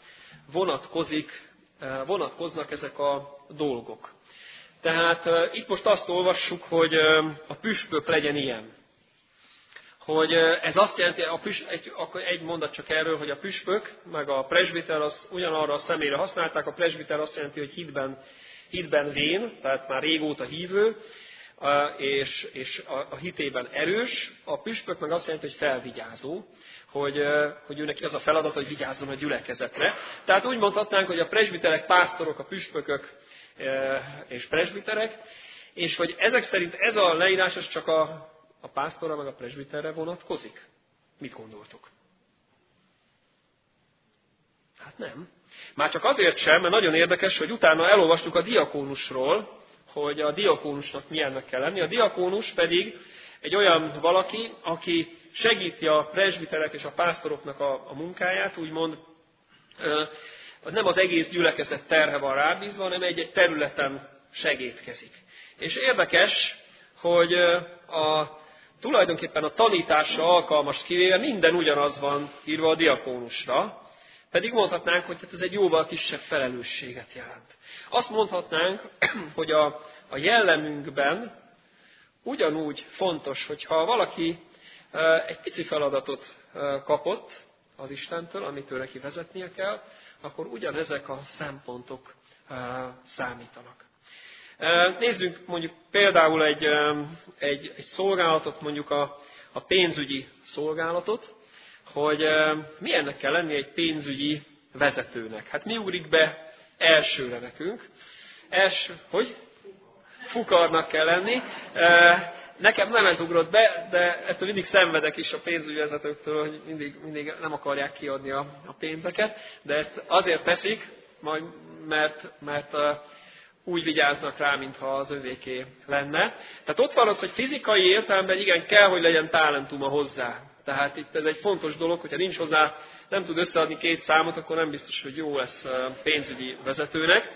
vonatkoznak ezek a dolgok. Tehát itt most azt olvassuk, hogy a püspök legyen ilyen. Hogy ez azt jelenti, akkor egy mondat csak erről, hogy a püspök, meg a presbiter az ugyanarra a személyre használták. A presbiter azt jelenti, hogy hitben vén, tehát már régóta hívő, és a hitében erős. A püspök meg azt jelenti, hogy felvigyázó, hogy ő neki az a feladat, hogy vigyázzon a gyülekezetre. Tehát úgy mondhatnánk, hogy a presbiterek pásztorok, a püspökök és presbiterek, és hogy ezek szerint ez a leírás az csak a pásztorra meg a presbiterre vonatkozik. Mit gondoltok? Hát nem. Már csak azért sem, mert nagyon érdekes, hogy utána elolvastuk a diakónusról, hogy a diakónusnak milyennek kell lenni. A diakónus pedig egy olyan valaki, aki segíti a presbiterek és a pásztoroknak a munkáját, úgymond nem az egész gyülekezet terhe van rábízva, hanem egy területen segítkezik. És érdekes, hogy tulajdonképpen a tanításra alkalmas kivéve minden ugyanaz van írva a diakónusra, pedig mondhatnánk, hogy ez egy jóval kisebb felelősséget jelent. Azt mondhatnánk, hogy a jellemünkben ugyanúgy fontos, hogyha valaki egy pici feladatot kapott az Istentől, amit ő neki vezetnie kell, akkor ugyanezek a szempontok számítanak. Nézzünk mondjuk például egy szolgálatot, mondjuk a pénzügyi szolgálatot, hogy milyennek kell lenni egy pénzügyi vezetőnek. Hát mi ugrik be elsőre nekünk? Hogy? Fukarnak kell lenni. Nekem nem ez ugrott be, de ettől mindig szenvedek is a pénzügyi vezetőktől, hogy mindig nem akarják kiadni a pénzeket, de ezt azért teszik, mert úgy vigyáznak rá, mintha az övéké lenne. Tehát ott van az, hogy fizikai értelemben igen, kell, hogy legyen talentuma hozzá. Tehát itt ez egy fontos dolog, hogyha nincs hozzá, nem tud összeadni 2 számot, akkor nem biztos, hogy jó lesz pénzügyi vezetőnek.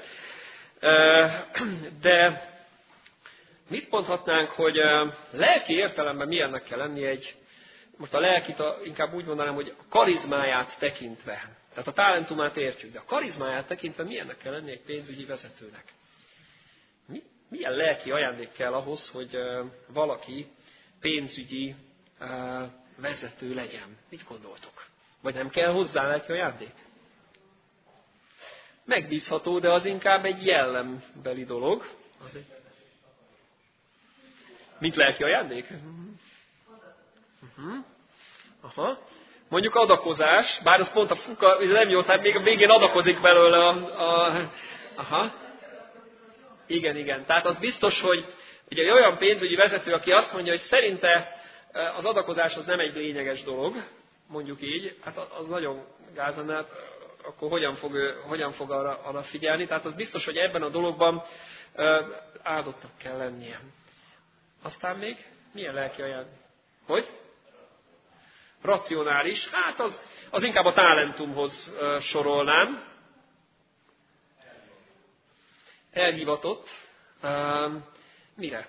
De mit mondhatnánk, hogy lelki értelemben milyennek kell lenni most a lelkit inkább úgy mondanám, hogy a karizmáját tekintve. Tehát a talentumát értjük, de a karizmáját tekintve milyennek kell lenni egy pénzügyi vezetőnek? Milyen lelki ajándék kell ahhoz, hogy valaki pénzügyi vezető legyen? Mit gondoltok? Vagy nem kell hozzá lelki ajándék? Megbízható, de az inkább egy jellembeli dolog. Mint lelki ajándék? Aha. Mondjuk adakozás, bár az pont a fuka, nem jó, tehát még a végén adakozik belőle Aha. Igen. Tehát az biztos, hogy ugye egy olyan pénzügyi vezető, aki azt mondja, hogy szerinte az adakozás az nem egy lényeges dolog, mondjuk így, hát az nagyon gáz lenne, hát akkor hogyan fog arra figyelni. Tehát az biztos, hogy ebben a dologban áldottnak kell lennie. Aztán még milyen lelki ajándék? Hogy? Racionális. Hát az inkább a talentumhoz sorolnám. Elhivatott. Mire?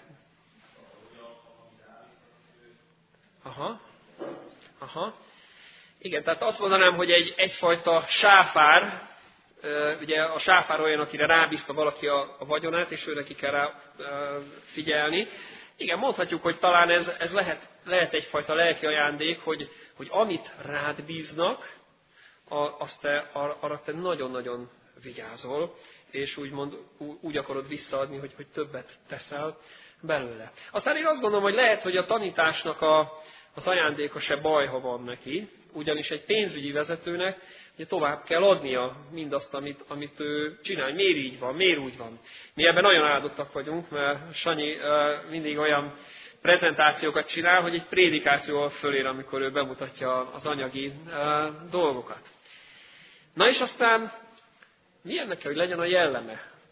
Aha. Igen, tehát azt mondanám, hogy egyfajta sáfár, ugye a sáfár olyan, akire rábízta valaki a vagyonát, és ő neki kell rá figyelni. Igen, mondhatjuk, hogy talán ez lehet egyfajta lelki ajándék, hogy amit rád bíznak, arra te nagyon-nagyon vigyázol, és úgy akarod visszaadni, hogy többet teszel belőle. Aztán én azt gondolom, hogy lehet, hogy a tanításnak az ajándéka se baj, ha van neki, ugyanis egy pénzügyi vezetőnek ugye tovább kell adnia mindazt, amit ő csinál. Miért így van, miért úgy van. Mi ebben nagyon áldottak vagyunk, mert Sanyi mindig olyan prezentációkat csinál, hogy egy prédikációval fölér, amikor ő bemutatja az anyagi dolgokat. Na és aztán milyennek kell, hogy legyen a jelleme?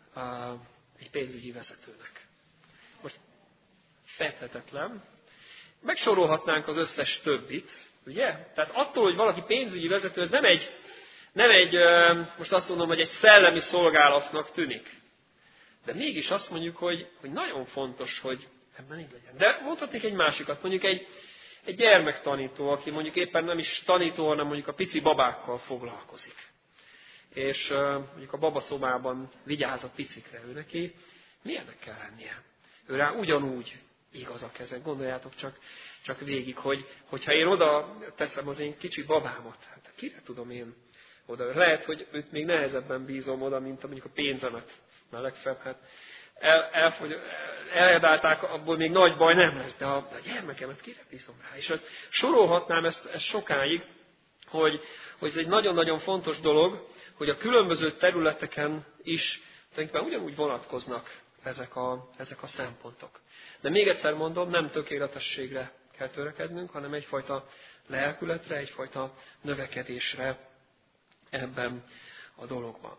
egy pénzügyi vezetőnek. Most fedhetetlen. Megsorolhatnánk az összes többit, ugye? Tehát attól, hogy valaki pénzügyi vezető, ez nem egy, most azt mondom, hogy egy szellemi szolgálatnak tűnik. De mégis azt mondjuk, hogy nagyon fontos, hogy ebben így legyen. De mondhatnék egy másikat, mondjuk egy gyermektanító, aki mondjuk éppen nem is tanító, hanem mondjuk a pici babákkal foglalkozik. És mondjuk a babaszobában vigyáz a picikre ő neki, milyennek kell lennie? Ő rá ugyanúgy igaz a kezek. Gondoljátok csak végig, hogyha én oda teszem az én kicsi babámat, hát kire tudom én oda? Lehet, hogy őt még nehezebben bízom oda, mint mondjuk a pénzemet. Mert legfeljebb, hát eledálták, abból még nagy baj nem lesz, de a gyermekemet kire bízom rá? És ezt sorolhatnám ezt sokáig, hogy ez egy nagyon-nagyon fontos dolog, hogy a különböző területeken is tulajdonképpen ugyanúgy vonatkoznak ezek a szempontok. De még egyszer mondom, nem tökéletességre kell törekednünk, hanem egyfajta lelkületre, egyfajta növekedésre ebben a dologban.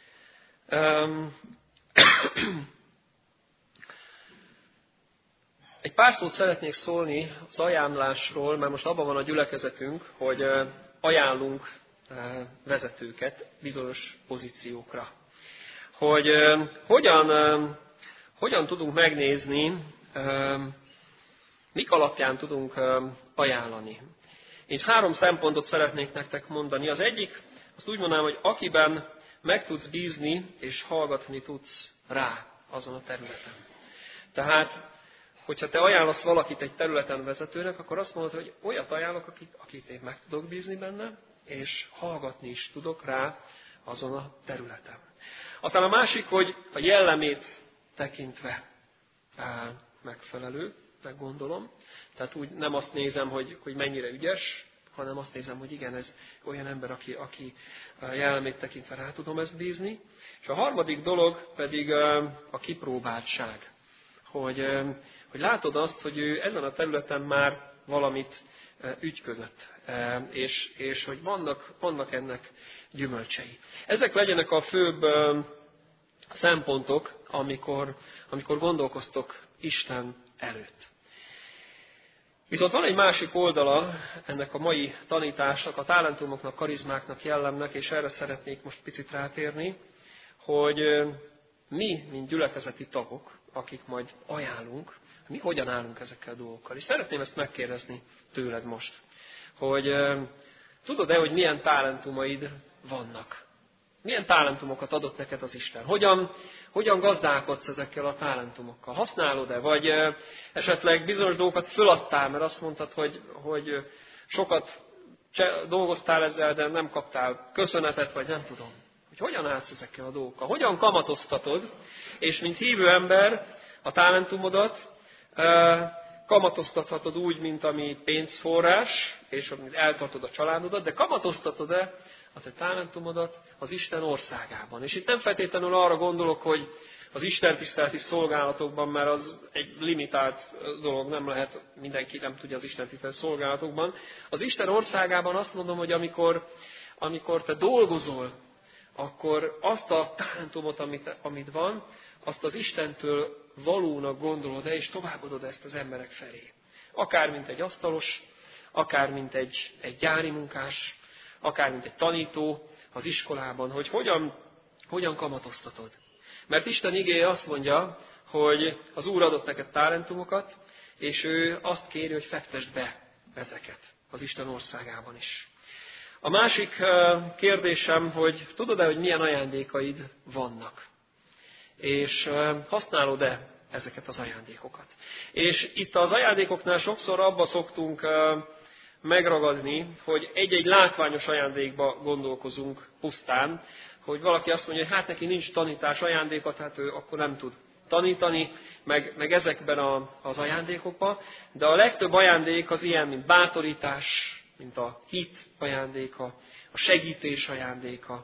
Egy pár szót szeretnék szólni az ajánlásról, mert most abban van a gyülekezetünk, hogy ajánlunk vezetőket bizonyos pozíciókra. Hogy hogyan tudunk megnézni, mik alapján tudunk ajánlani. Én 3 szempontot szeretnék nektek mondani. Az egyik, azt úgy mondanám, hogy akiben meg tudsz bízni, és hallgatni tudsz rá azon a területen. Tehát, hogyha te ajánlasz valakit egy területen vezetőnek, akkor azt mondod, hogy olyat ajánlok, akit én meg tudok bízni benne, és hallgatni is tudok rá azon a területen. Aztán a másik, hogy a jellemét tekintve megfelelő, meggondolom. Tehát úgy nem azt nézem, hogy mennyire ügyes, hanem azt nézem, hogy igen, ez olyan ember, aki jellemét tekintve rá tudom ezt bízni. És a harmadik dolog pedig a kipróbáltság. Hogy látod azt, hogy ő ezen a területen már valamit ügyködött, és hogy vannak ennek gyümölcsei. Ezek legyenek a főbb szempontok, amikor gondolkoztok Isten előtt. Viszont van egy másik oldala ennek a mai tanításnak, a talentumoknak, karizmáknak, jellemnek, és erre szeretnék most picit rátérni, hogy mi, mint gyülekezeti tagok, akik majd ajánlunk, mi hogyan állunk ezekkel a dolgokkal. És szeretném ezt megkérdezni tőled most, hogy tudod-e, hogy milyen talentumaid vannak? Milyen talentumokat adott neked az Isten? Hogyan gazdálkodsz ezekkel a talentumokkal? Használod-e? Vagy esetleg bizonyos dolgokat föladtál, mert azt mondtad, hogy sokat dolgoztál ezzel, de nem kaptál köszönetet, vagy nem tudom. Hogy hogyan állsz ezekkel a dolgokkal? Hogyan kamatoztatod? És mint hívő ember a talentumodat kamatoztathatod úgy, mint ami pénzforrás, és amit eltartod a családodat, de kamatoztatod-e a te talentumodat az Isten országában. És itt nem feltétlenül arra gondolok, hogy az Isten tiszteleti szolgálatokban, mert az egy limitált dolog, nem lehet, mindenki nem tudja az Isten tiszteleti szolgálatokban. Az Isten országában azt mondom, hogy amikor te dolgozol, akkor azt a talentumot, amit van, azt az Istentől valónak gondolod és továbbadod ezt az emberek felé. Akár mint egy asztalos, akár mint egy gyári munkás, akár mint egy tanító az iskolában, hogy hogyan kamatoztatod. Mert Isten igéje azt mondja, hogy az Úr adott neked talentumokat, és ő azt kéri, hogy fektesd be ezeket az Isten országában is. A másik kérdésem, hogy tudod-e, hogy milyen ajándékaid vannak? És használod-e ezeket az ajándékokat? És itt az ajándékoknál sokszor abba szoktunk megragadni, hogy egy-egy látványos ajándékba gondolkozunk pusztán, hogy valaki azt mondja, hogy hát neki nincs tanítás ajándéka, tehát ő akkor nem tud tanítani, meg ezekben az ajándékokban, de a legtöbb ajándék az ilyen, mint bátorítás, mint a hit ajándéka, a segítés ajándéka,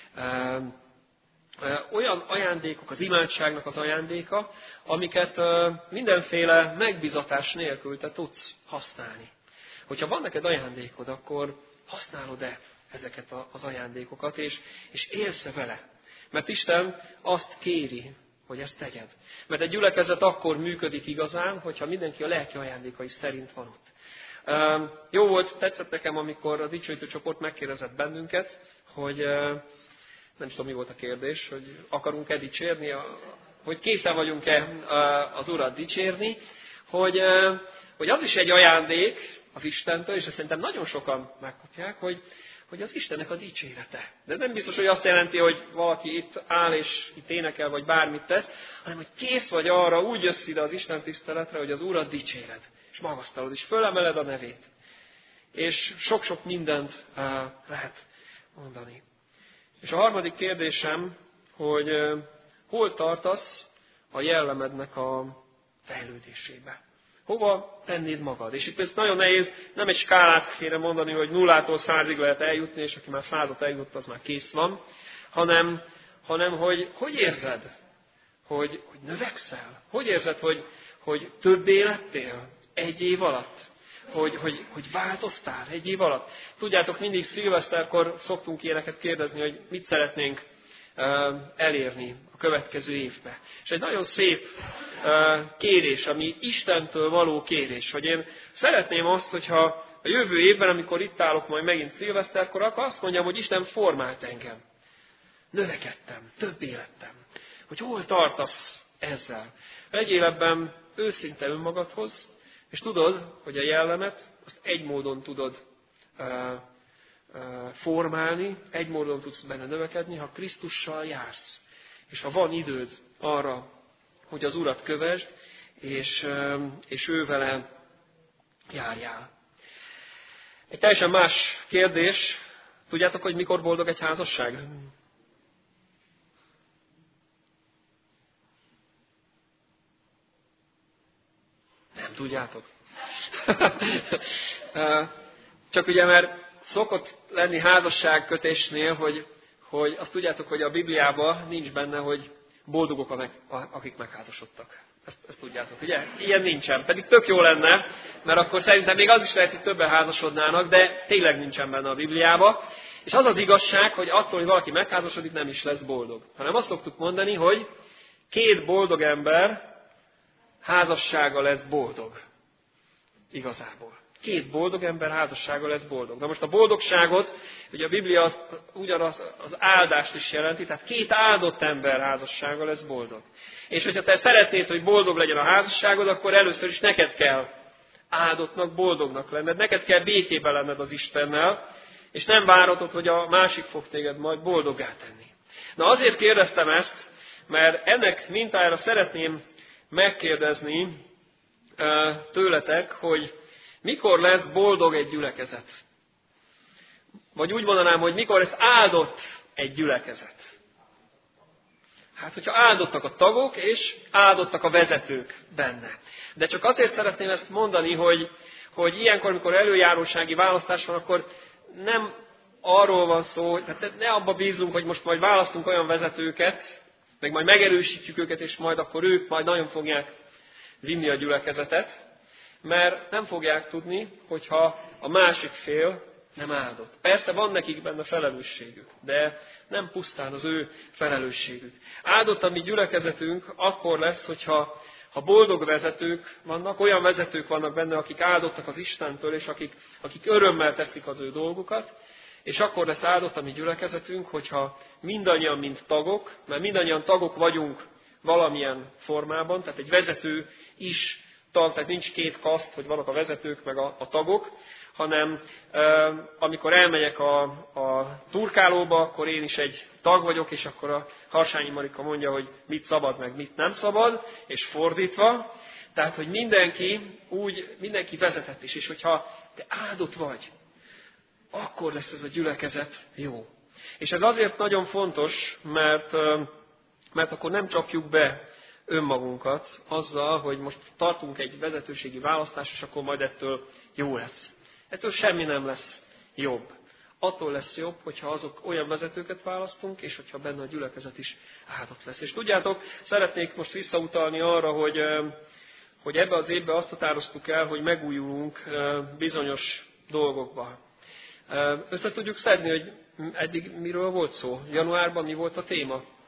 olyan ajándékok, az imádságnak az ajándéka, amiket mindenféle megbizatás nélkül te tudsz használni. Hogyha van neked ajándékod, akkor használod-e ezeket az ajándékokat, és élsz-e vele? Mert Isten azt kéri, hogy ezt tegyed. Mert egy gyülekezet akkor működik igazán, hogyha mindenki a lelki ajándékai szerint van ott. Jó volt, tetszett nekem, amikor a dicsőítő csoport megkérdezett bennünket, hogy nem tudom, mi volt a kérdés, hogy akarunk-e dicsérni, hogy készen vagyunk-e az Urat dicsérni, hogy az is egy ajándék az Istentől, és ezt szerintem nagyon sokan megkapják, hogy az Istennek a dicsérete. De nem biztos, hogy azt jelenti, hogy valaki itt áll és itt énekel, vagy bármit tesz, hanem hogy kész vagy arra, úgy jössz ide az Isten tiszteletre, hogy az Urat dicséred, és magasztalod, és fölemeled a nevét. És sok-sok mindent lehet mondani. És a harmadik kérdésem, hogy hol tartasz a jellemednek a fejlődésébe? Hova tennéd magad? És itt ez nagyon nehéz, nem egy skálát kéne mondani, hogy 0-tól 100-ig lehet eljutni, és aki már 100-at eljutott, az már kész van, hanem hogy érzed, hogy növekszel? Hogy érzed, hogy többé lettél egy év alatt? Hogy változtál egy év alatt? Tudjátok, mindig szilveszterkor szoktunk ilyeneket kérdezni, hogy mit szeretnénk elérni a következő évbe. És egy nagyon szép kérés, ami Istentől való kérés, hogy én szeretném azt, hogyha a jövő évben, amikor itt állok majd megint szilveszterkor, akkor azt mondjam, hogy Isten formált engem. Növekedtem, többé lettem. Hogy hol tartasz ezzel? Legyél ebben őszinte önmagadhoz, és tudod, hogy a jellemet azt egy módon tudod formálni, egy módon tudsz benne növekedni, ha Krisztussal jársz. És ha van időd arra, hogy az Urat kövesd, és ő vele járjál. Egy teljesen más kérdés. Tudjátok, hogy mikor boldog egy házasság? Nem tudjátok. Csak ugye, mert szokott lenni házasságkötésnél, hogy azt tudjátok, hogy a Bibliában nincs benne, hogy boldogok, akik megházasodtak. Ezt tudjátok, ugye? Ilyen nincsen. Pedig tök jó lenne, mert akkor szerintem még az is lehet, hogy többen házasodnának, de tényleg nincsen benne a Bibliában. És az az igazság, hogy attól, hogy valaki megházasodik, nem is lesz boldog. Hanem azt szoktuk mondani, hogy 2 boldog ember házassága lesz boldog. Igazából. 2 boldog ember házassága lesz boldog. Na most a boldogságot, ugye a Biblia ugyanaz az áldást is jelenti, tehát 2 áldott ember házassága lesz boldog. És hogyha te szeretnéd, hogy boldog legyen a házasságod, akkor először is neked kell áldottnak, boldognak lenned. Neked kell békében lenned az Istennel, és nem várhatod, hogy a másik fog téged majd boldoggá tenni. Na azért kérdeztem ezt, mert ennek mintájára szeretném megkérdezni tőletek, hogy mikor lesz boldog egy gyülekezet? Vagy úgy mondanám, hogy mikor lesz áldott egy gyülekezet? Hát, hogyha áldottak a tagok, és áldottak a vezetők benne. De csak azért szeretném ezt mondani, hogy ilyenkor, amikor előjárósági választás van, akkor nem arról van szó, tehát ne abba bízunk, hogy most majd választunk olyan vezetőket, meg majd megerősítjük őket, és majd akkor ők majd nagyon fogják vinni a gyülekezetet, mert nem fogják tudni, hogyha a másik fél nem áldott. Persze van nekik benne felelősségük, de nem pusztán az ő felelősségük. Áldott a mi gyülekezetünk akkor lesz, hogyha boldog vezetők vannak, olyan vezetők vannak benne, akik áldottak az Istentől, és akik örömmel teszik az ő dolgukat, és akkor lesz áldott a mi gyülekezetünk, hogyha mindannyian, mint tagok, mert mindannyian tagok vagyunk valamilyen formában, tehát egy vezető is tag, tehát nincs 2 kaszt, hogy vannak a vezetők meg a tagok, hanem amikor elmegyek a turkálóba, akkor én is egy tag vagyok, és akkor a Harsányi Marika mondja, hogy mit szabad, meg mit nem szabad, és fordítva. Tehát, hogy mindenki vezetett is, és hogyha te áldott vagy, akkor lesz ez a gyülekezet jó. És ez azért nagyon fontos, mert akkor nem csapjuk be önmagunkat azzal, hogy most tartunk egy vezetőségi választást, és akkor majd ettől jó lesz. Ettől semmi nem lesz jobb. Attól lesz jobb, hogyha azok olyan vezetőket választunk, és hogyha benne a gyülekezet is áldott lesz. És tudjátok, szeretnék most visszautalni arra, hogy ebbe az évben azt határoztuk el, hogy megújulunk bizonyos dolgokba. Össze tudjuk szedni, hogy eddig miről volt szó? Januárban mi volt a téma?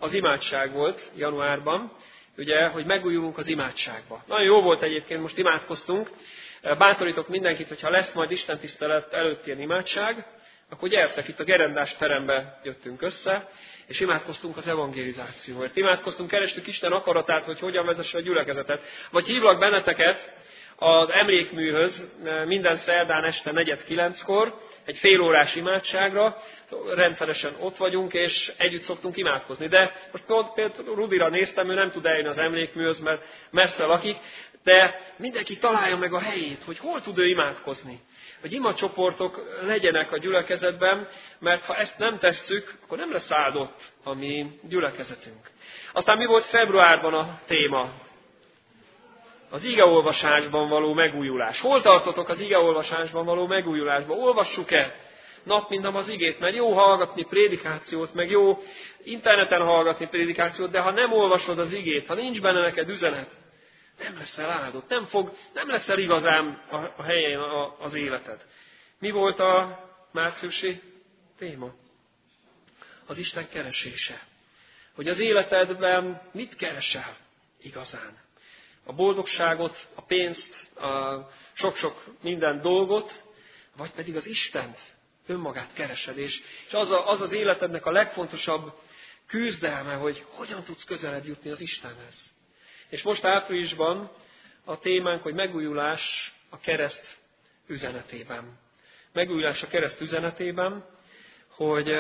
az imádság volt januárban, ugye, hogy megújulunk az imádságba. Nagyon jó volt egyébként, most imádkoztunk. Bátorítok mindenkit, hogyha lesz majd istentisztelet előtt ilyen imádság, akkor gyertek, itt a gerendás terembe jöttünk össze, és imádkoztunk az evangelizációért. Imádkoztunk, kerestük Isten akaratát, hogy hogyan vezesse a gyülekezetet. Vagy hívlak benneteket az emlékműhöz minden szerdán este 8:45-kor, egy félórás imádságra, rendszeresen ott vagyunk, és együtt szoktunk imádkozni. De most például Rudira néztem, ő nem tud eljönni az emlékműhöz, mert messze lakik, de mindenki találja meg a helyét, hogy hol tud ő imádkozni. Hogy imacsoportok legyenek a gyülekezetben, mert ha ezt nem tesszük, akkor nem lesz áldott a mi gyülekezetünk. Aztán mi volt februárban a téma? Az igeolvasásban való megújulás. Hol tartotok az igeolvasásban való megújulásban? Olvassuk-e nap mint nap az igét? Mert jó hallgatni prédikációt, meg jó interneten hallgatni prédikációt, de ha nem olvasod az igét, ha nincs benne neked üzenet, nem leszel áldott, nem leszel igazán a helyén az életed. Mi volt a márciusi téma? Az Isten keresése. Hogy az életedben mit keresel igazán? A boldogságot, a pénzt, a sok-sok minden dolgot, vagy pedig az Istent, önmagát keresed. És az az életednek a legfontosabb küzdelme, hogy hogyan tudsz közelebb jutni az Istenhez. És most áprilisban a témánk, hogy megújulás a kereszt üzenetében. Megújulás a kereszt üzenetében, hogy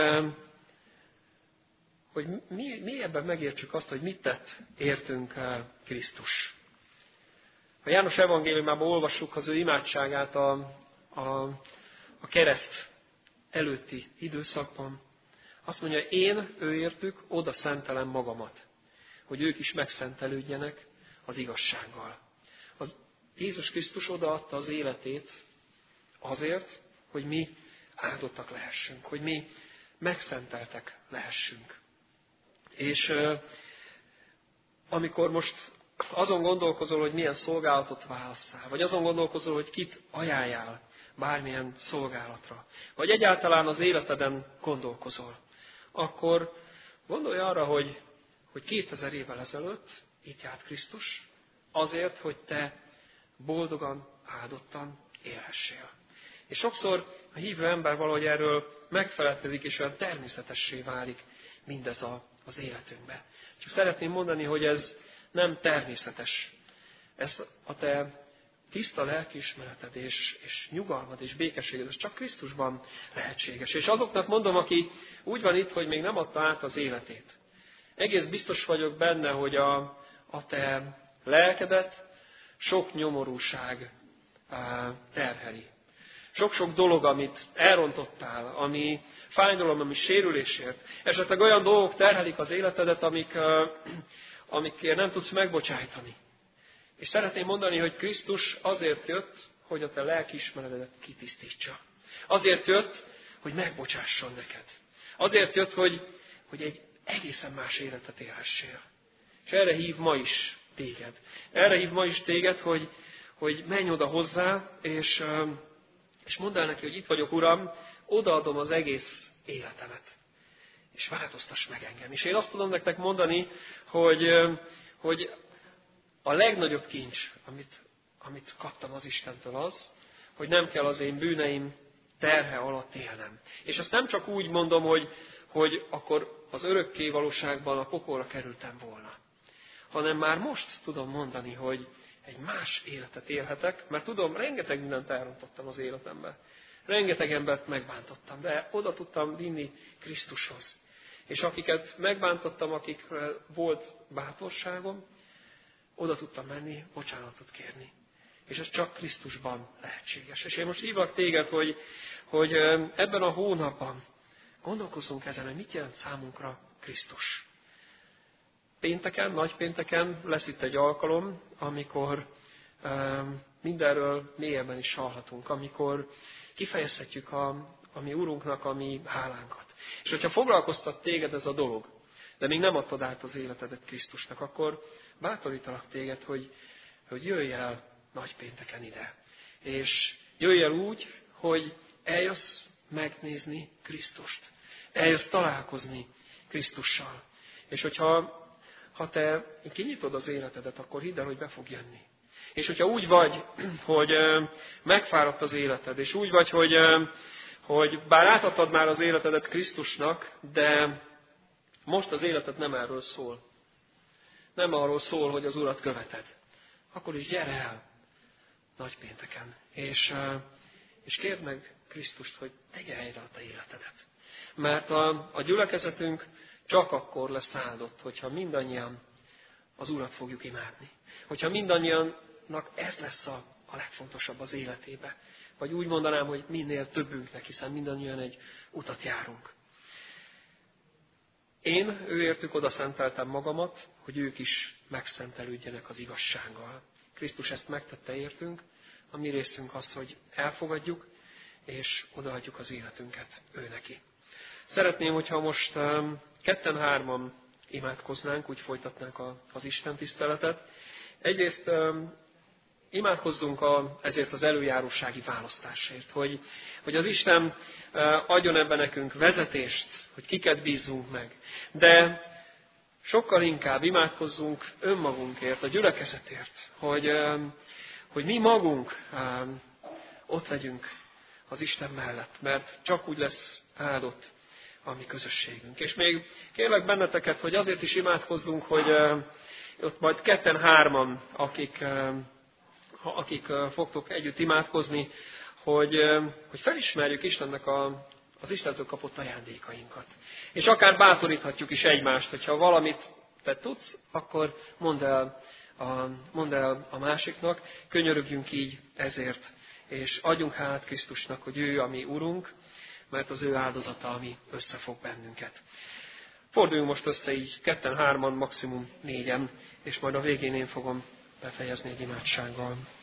mi ebben megértsük azt, hogy mit tett értünk Krisztus. A János evangéliumában olvassuk az ő imádságát a kereszt előtti időszakban. Azt mondja, én őértük oda szentelem magamat, hogy ők is megszentelődjenek az igazsággal. Jézus Krisztus odaadta az életét azért, hogy mi áldottak lehessünk, hogy mi megszenteltek lehessünk. És amikor most azon gondolkozol, hogy milyen szolgálatot válasszál, vagy azon gondolkozol, hogy kit ajánljál bármilyen szolgálatra, vagy egyáltalán az életeden gondolkozol, akkor gondolj arra, hogy 2000 évvel ezelőtt itt járt Krisztus, azért, hogy te boldogan, áldottan élhessél. És sokszor a hívő ember valahogy erről megfeledkezik, és olyan természetessé válik mindez az életünkbe. Csak szeretném mondani, hogy ez nem természetes. Ez a te tiszta lelkiismereted és nyugalmad és békességed, ez csak Krisztusban lehetséges. És azoknak mondom, aki úgy van itt, hogy még nem adta át az életét. Egész biztos vagyok benne, hogy a te lelkedet sok nyomorúság terheli. Sok-sok dolog, amit elrontottál, ami fájdalom, ami sérülésért. Esetleg olyan dolgok terhelik az életedet, amikért nem tudsz megbocsájtani. És szeretném mondani, hogy Krisztus azért jött, hogy a te lelkiismeretedet kitisztítsa. Azért jött, hogy megbocsásson neked. Azért jött, hogy egy egészen más életet élhessél. És erre hív ma is téged. Erre hív ma is téged, hogy menj oda hozzá, és mondd el neki, hogy itt vagyok, Uram, odaadom az egész életemet. És változtass meg engem. És én azt tudom nektek mondani, hogy a legnagyobb kincs, amit kaptam az Istentől az, hogy nem kell az én bűneim terhe alatt élnem. És ezt nem csak úgy mondom, hogy akkor az örökké valóságban a pokolra kerültem volna. Hanem már most tudom mondani, hogy egy más életet élhetek, mert tudom, rengeteg mindent elrontottam az életembe. Rengeteg embert megbántottam, de oda tudtam vinni Krisztushoz. És akiket megbántottam, akikről volt bátorságom, oda tudtam menni, bocsánatot kérni. És ez csak Krisztusban lehetséges. És én most hívlak téged, hogy ebben a hónapban gondolkozzunk ezen, hogy mit jelent számunkra Krisztus. Pénteken, nagypénteken lesz itt egy alkalom, amikor mindenről mélyebben is hallhatunk, amikor kifejezhetjük a mi Urunknak a mi hálánkat. És hogyha foglalkoztat téged ez a dolog, de még nem adtad át az életedet Krisztusnak, akkor bátorítalak téged, hogy jöjj el nagypénteken ide. És jöjj el úgy, hogy eljössz megnézni Krisztust. Eljössz találkozni Krisztussal. És hogyha te kinyitod az életedet, akkor hidd el, hogy be fog jönni. És hogyha úgy vagy, hogy megfáradt az életed, és úgy vagy, hogy bár átadtad már az életedet Krisztusnak, de most az életed nem erről szól. Nem arról szól, hogy az Urat követed. Akkor is gyere el nagypénteken, és kérd meg Krisztust, hogy tegye helyre a te életedet. Mert a gyülekezetünk csak akkor lesz áldott, hogyha mindannyian az Urat fogjuk imádni. Hogyha mindannyiannak ez lesz a legfontosabb az életébe. Vagy úgy mondanám, hogy minél többünknek, hiszen mindannyian egy utat járunk. Én őértük oda szenteltem magamat, hogy ők is megszentelődjenek az igazsággal. Krisztus ezt megtette értünk, a mi részünk az, hogy elfogadjuk, és odaadjuk az életünket ő neki. Szeretném, hogyha most 2-3 imádkoznánk, úgy folytatnánk az Isten tiszteletet. Egyrészt imádkozzunk ezért az előjárósági választásért, hogy az Isten adjon ebben nekünk vezetést, hogy kiket bízzunk meg. De sokkal inkább imádkozzunk önmagunkért, a gyülekezetért, hogy mi magunk ott legyünk az Isten mellett, mert csak úgy lesz áldott a mi közösségünk. És még kérlek benneteket, hogy azért is imádkozzunk, hogy ott majd 2-3, akik fogtok együtt imádkozni, hogy felismerjük Istennek az Istentől kapott ajándékainkat. És akár bátoríthatjuk is egymást, hogyha valamit te tudsz, akkor mondd el a másiknak, könyörögjünk így ezért, és adjunk hálát Krisztusnak, hogy ő a mi Urunk, mert az ő áldozata, ami összefog bennünket. Forduljunk most össze így 2-3, maximum 4, és majd a végén én fogom befejezni egy imádsággal.